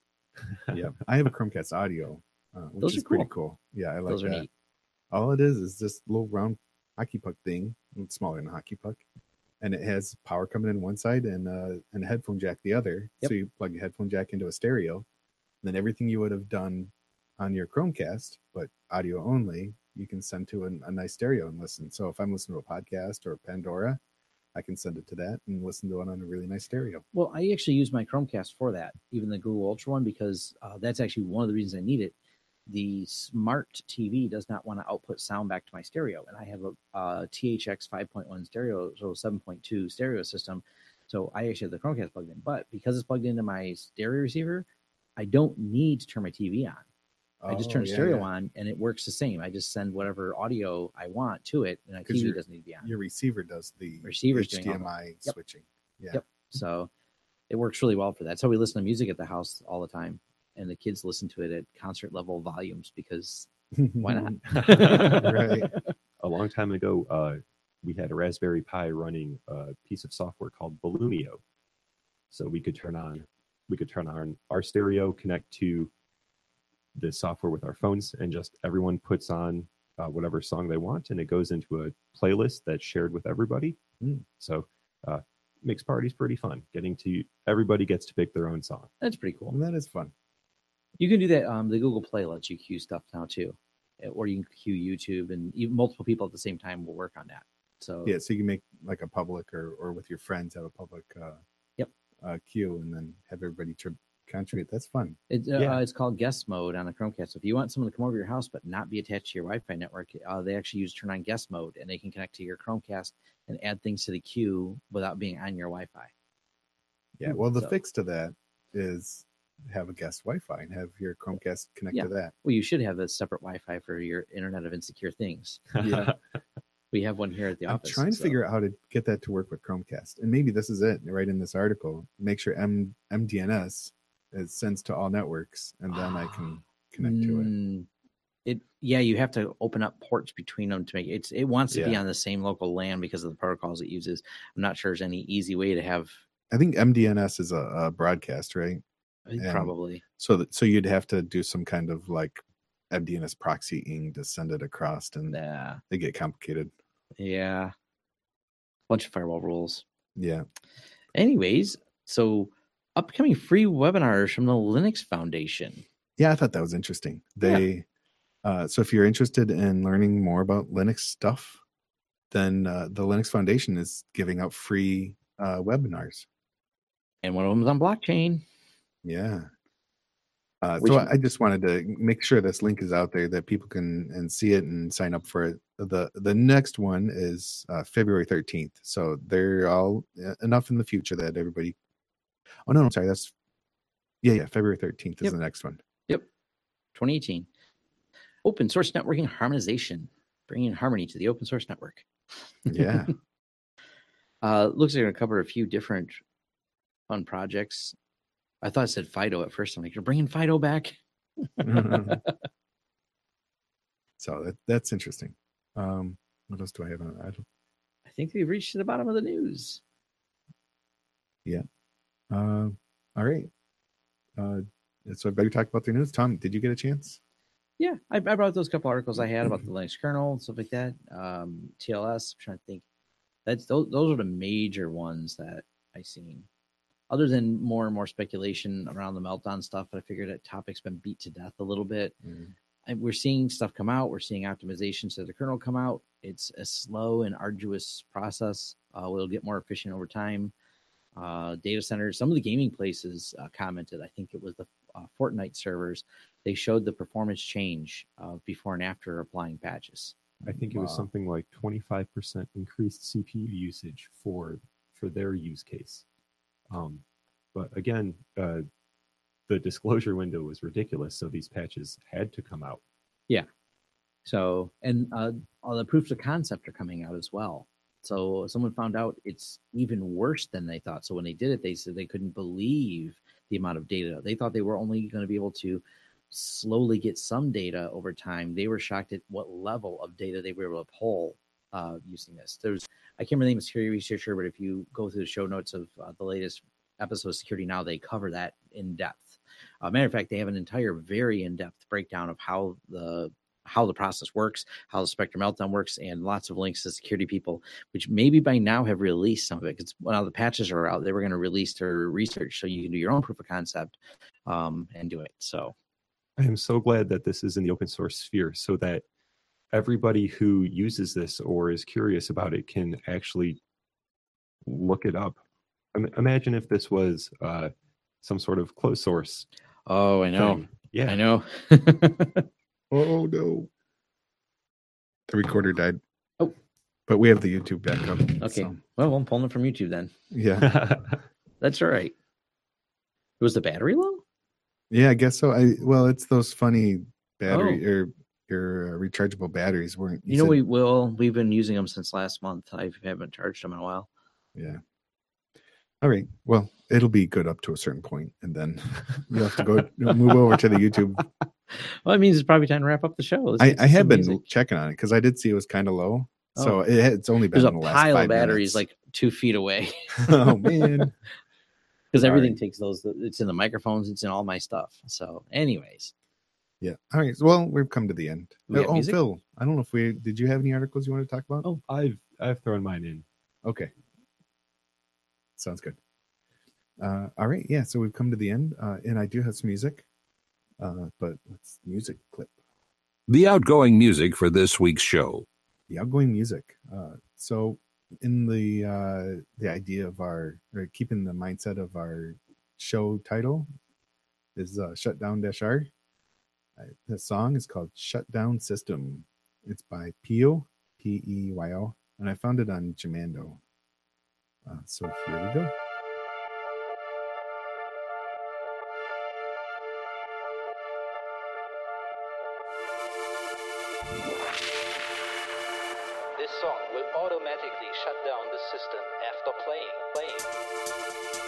Yeah, I have a Chromecast Audio, uh, which Those is are pretty cool. cool. Yeah, I like those are that. neat. All it is is this little round hockey puck thing. It's smaller than a hockey puck, and it has power coming in one side and uh, and a headphone jack the other. Yep. So you plug your headphone jack into a stereo, and then everything you would have done on your Chromecast, but audio only, you can send to a, a nice stereo and listen. So if I'm listening to a podcast or Pandora, I can send it to that and listen to it on a really nice stereo. Well, I actually use my Chromecast for that, even the Google Ultra one, because uh, that's actually one of the reasons I need it. The smart T V does not want to output sound back to my stereo, and I have a, uh T H X five point one stereo, so seven point two stereo system. So I actually have the Chromecast plugged in, but because it's plugged into my stereo receiver, I don't need to turn my T V on. I just Oh, turn yeah, stereo yeah. on, and it works the same. I just send whatever audio I want to it, and my 'Cause T V your- doesn't need to be on. Your receiver does the Receiver's doing all H D M I Yep. switching. Yeah. Yep. So it works really well for that. So we listen to music at the house all the time, and the kids listen to it at concert level volumes because why not? Right. A long time ago, uh, we had a Raspberry Pi running a piece of software called Balloonio. So we could turn on, we could turn on our stereo, connect to the software with our phones, and just everyone puts on uh, whatever song they want, and it goes into a playlist that's shared with everybody. Mm. So uh, makes parties pretty fun. Getting to everybody gets to pick their own song. That's pretty cool. Well, that is fun. You can do that. Um, the Google Play lets you queue stuff now too, Uh, or you can queue YouTube, and even multiple people at the same time will work on that. So Yeah, so you can make like a public or or with your friends have a public uh Yep. uh queue and then have everybody tr- contribute. That's fun. It, uh, Yeah. it's called guest mode on a Chromecast. So if you want someone to come over your house but not be attached to your Wi-Fi network, uh, they actually use turn on guest mode, and they can connect to your Chromecast and add things to the queue without being on your Wi-Fi. Yeah. Well, the So- fix to that is have a guest Wi-Fi and have your Chromecast connect Yeah. to that. Well, you should have a separate Wi-Fi for your Internet of Insecure Things. Yeah. We have one here at the I'm office. trying to so- figure out how to get that to work with Chromecast. And maybe this is it right in this article. Make sure M MDNS is sends to all networks and then I can connect to it. Mm, It yeah, you have to open up ports between them to make it. It's, it wants to be Yeah. on the same local LAN because of the protocols it uses. I'm not sure there's any easy way to have I think M D N S is a, a broadcast, right? I think And probably. So that so you'd have to do some kind of like M D N S proxying to send it across, and Yeah. they get complicated. Yeah. Bunch of firewall rules. Yeah. Anyways, so upcoming free webinars from the Linux Foundation. Yeah, I thought that was interesting. They uh, so if you're interested in learning more about Linux stuff, then uh, the Linux Foundation is giving out free uh, webinars. And one of them is on blockchain. Yeah. Uh, Which- so I just wanted to make sure this link is out there that people can and see it and sign up for it. The the next one is uh, February thirteenth. So they're all uh, enough in the future that everybody. Oh no, I'm sorry. That's yeah, yeah. February thirteenth is Yep. the next one. Yep. twenty eighteen. Open source networking harmonization, bringing harmony to the open source network. Yeah. Uh, looks like they're going to cover a few different fun projects. I thought it said Fido at first. I'm like, you're bringing Fido back? So that, that's interesting. Um, what else do I have on? I don't. I think we've reached the bottom of the news. Uh, all right. Uh, so I better talk about the news. Tom, did you get a chance? Yeah, I, I brought those couple articles I had about the Linux kernel and stuff like that. Um, T L S, I'm trying to think. That's those, those are the major ones that I seen. Other than more and more speculation around the meltdown stuff, but I figured that topic's been beat to death a little bit. Mm. And we're seeing stuff come out. We're seeing optimizations to the kernel come out. It's a slow and arduous process. Uh, we'll get more efficient over time. Uh, data centers, some of the gaming places uh, commented. I think it was the uh, Fortnite servers. They showed the performance change uh, before and after applying patches. I think it was Wow. something like twenty-five percent increased C P U usage for for their use case. Um, but again, uh, the disclosure window was ridiculous, so these patches had to come out. So, and uh, all the proofs of concept are coming out as well. So someone found out it's even worse than they thought. So when they did it, they said they couldn't believe the amount of data. They thought they were only going to be able to slowly get some data over time. They were shocked at what level of data they were able to pull uh, using this. There's, I can't remember the name of security researcher, but if you go through the show notes of uh, the latest episode of Security Now, they cover that in depth. Uh, matter of fact, they have an entire very in-depth breakdown of how the how the process works, how the Spectre Meltdown works, and lots of links to security people, which maybe by now have released some of it. Because when all the patches are out, they were going to release their research so you can do your own proof of concept um, and do it. So I am so glad that this is in the open source sphere so that everybody who uses this or is curious about it can actually look it up. Im- Imagine if this was uh, some sort of closed source. oh, I know, thing. Yeah. I know. Oh no. The recorder died. Oh. But we have the YouTube back up. Okay, so, well, I'm pulling it from YouTube then. yeah. That's all right. Was the battery low? Yeah, I guess so. I well, it's those funny battery or your uh, rechargeable batteries weren't You know, said- we will. We've been using them since last month. I haven't charged them in a while. Yeah. All right. Well, it'll be good up to a certain point, and then you'll have to go move over to the YouTube. Well, it means it's probably time to wrap up the show. Let's I, get I some have been music. checking on it because I did see it was kind of low. So Oh. it, it's only been There's a in the last pile five of batteries minutes. like two feet away Oh man. because everything Sorry. takes those. It's in the microphones. It's in all my stuff. So, anyways, Yeah. All right. Well, we've come to the end. We got oh, music? Phil, I don't know if we did. You have any articles you want to talk about? Oh. I've I've thrown mine in. Okay. Sounds good. Uh, all right. Yeah. So we've come to the end, uh, and I do have some music, uh, but let's music clip. The outgoing music for this week's show. The outgoing music. Uh, so in the uh, the idea of our or keeping the mindset of our show title is uh, Shutdown Dash R. Uh, the song is called Shutdown System. It's by Pio, P E Y O, and I found it on Jamando. Uh, so here we go. This song will automatically shut down the system after playing. Playing.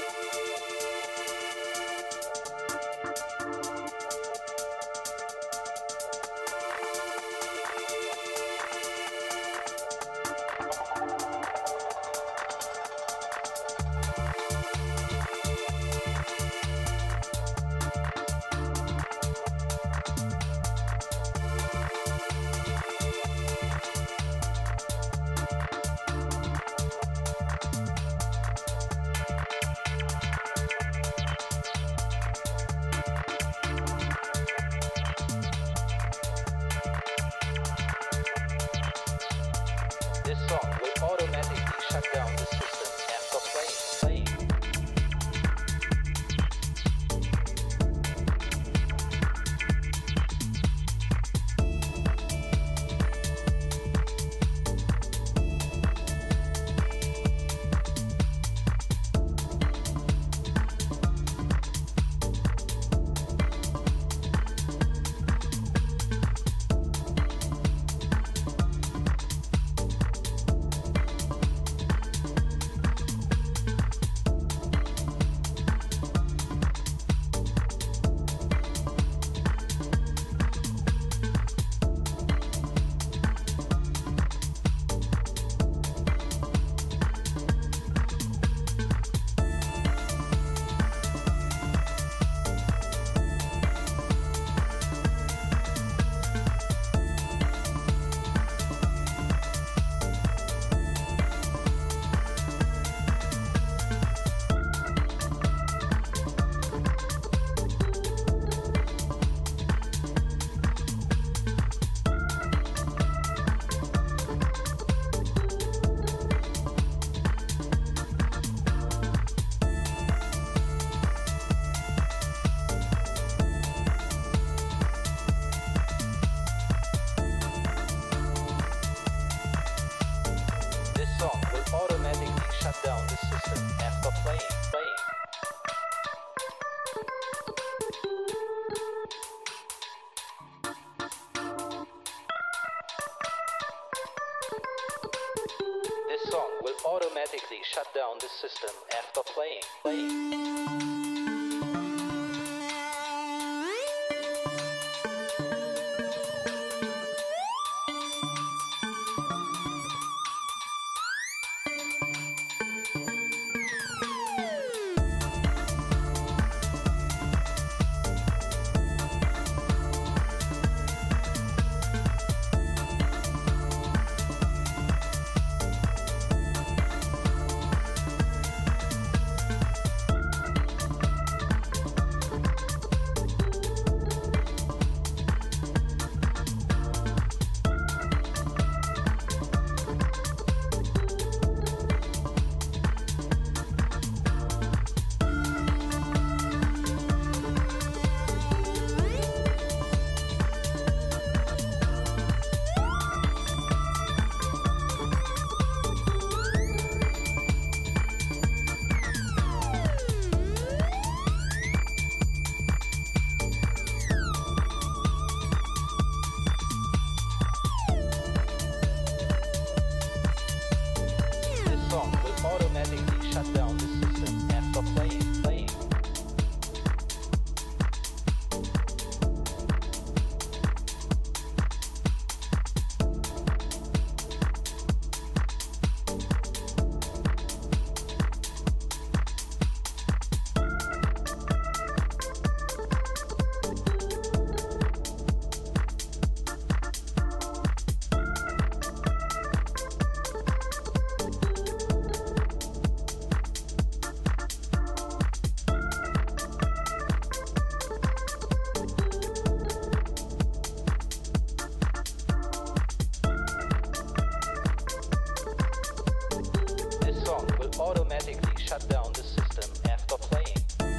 automatically shut down the system after playing. Playing. This song will automatically shut down the system after playing. Playing. This song will automatically shut down the system after playing.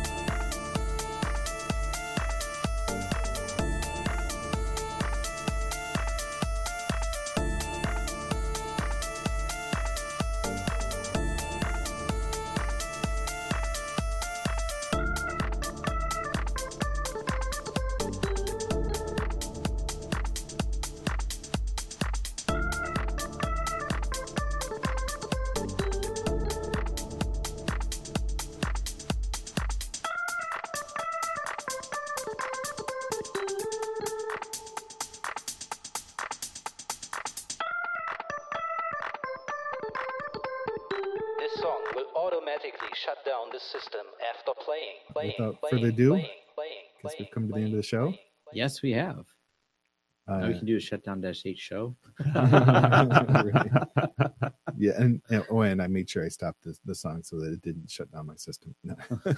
This song will automatically shut down the system after playing. Playing. Without playing, further ado, playing, playing, guess we've playing, come to the end of playing, the show. playing, playing. Yes, we have. Uh, Now we can do a shutdown dash eight show. Right. Yeah, and, and oh, and I made sure I stopped the, the song so that it didn't shut down my system. No.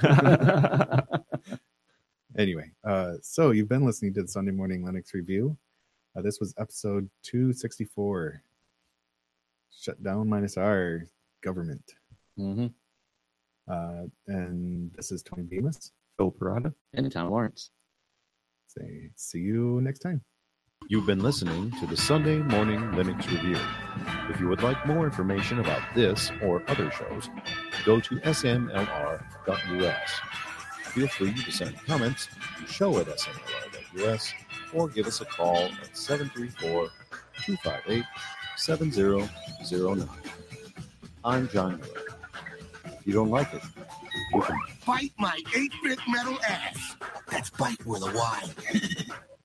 Anyway, uh, so you've been listening to the Sunday Morning Linux Review. Uh, this was episode two sixty-four. Shut down minus R government. Mm-hmm. Uh, and this is Tony Bemis. Phil Parada. And Tom Lawrence. Say, see you next time. You've been listening to the Sunday Morning Linux Review. If you would like more information about this or other shows, go to S M L R dot U S. Feel free to send comments to show at S M L R dot U S or give us a call at seven three four, two five eight, seven zero zero nine. I'm John Miller. If you don't like it, you can Bite my eight-bit metal ass. That's bite with a Y.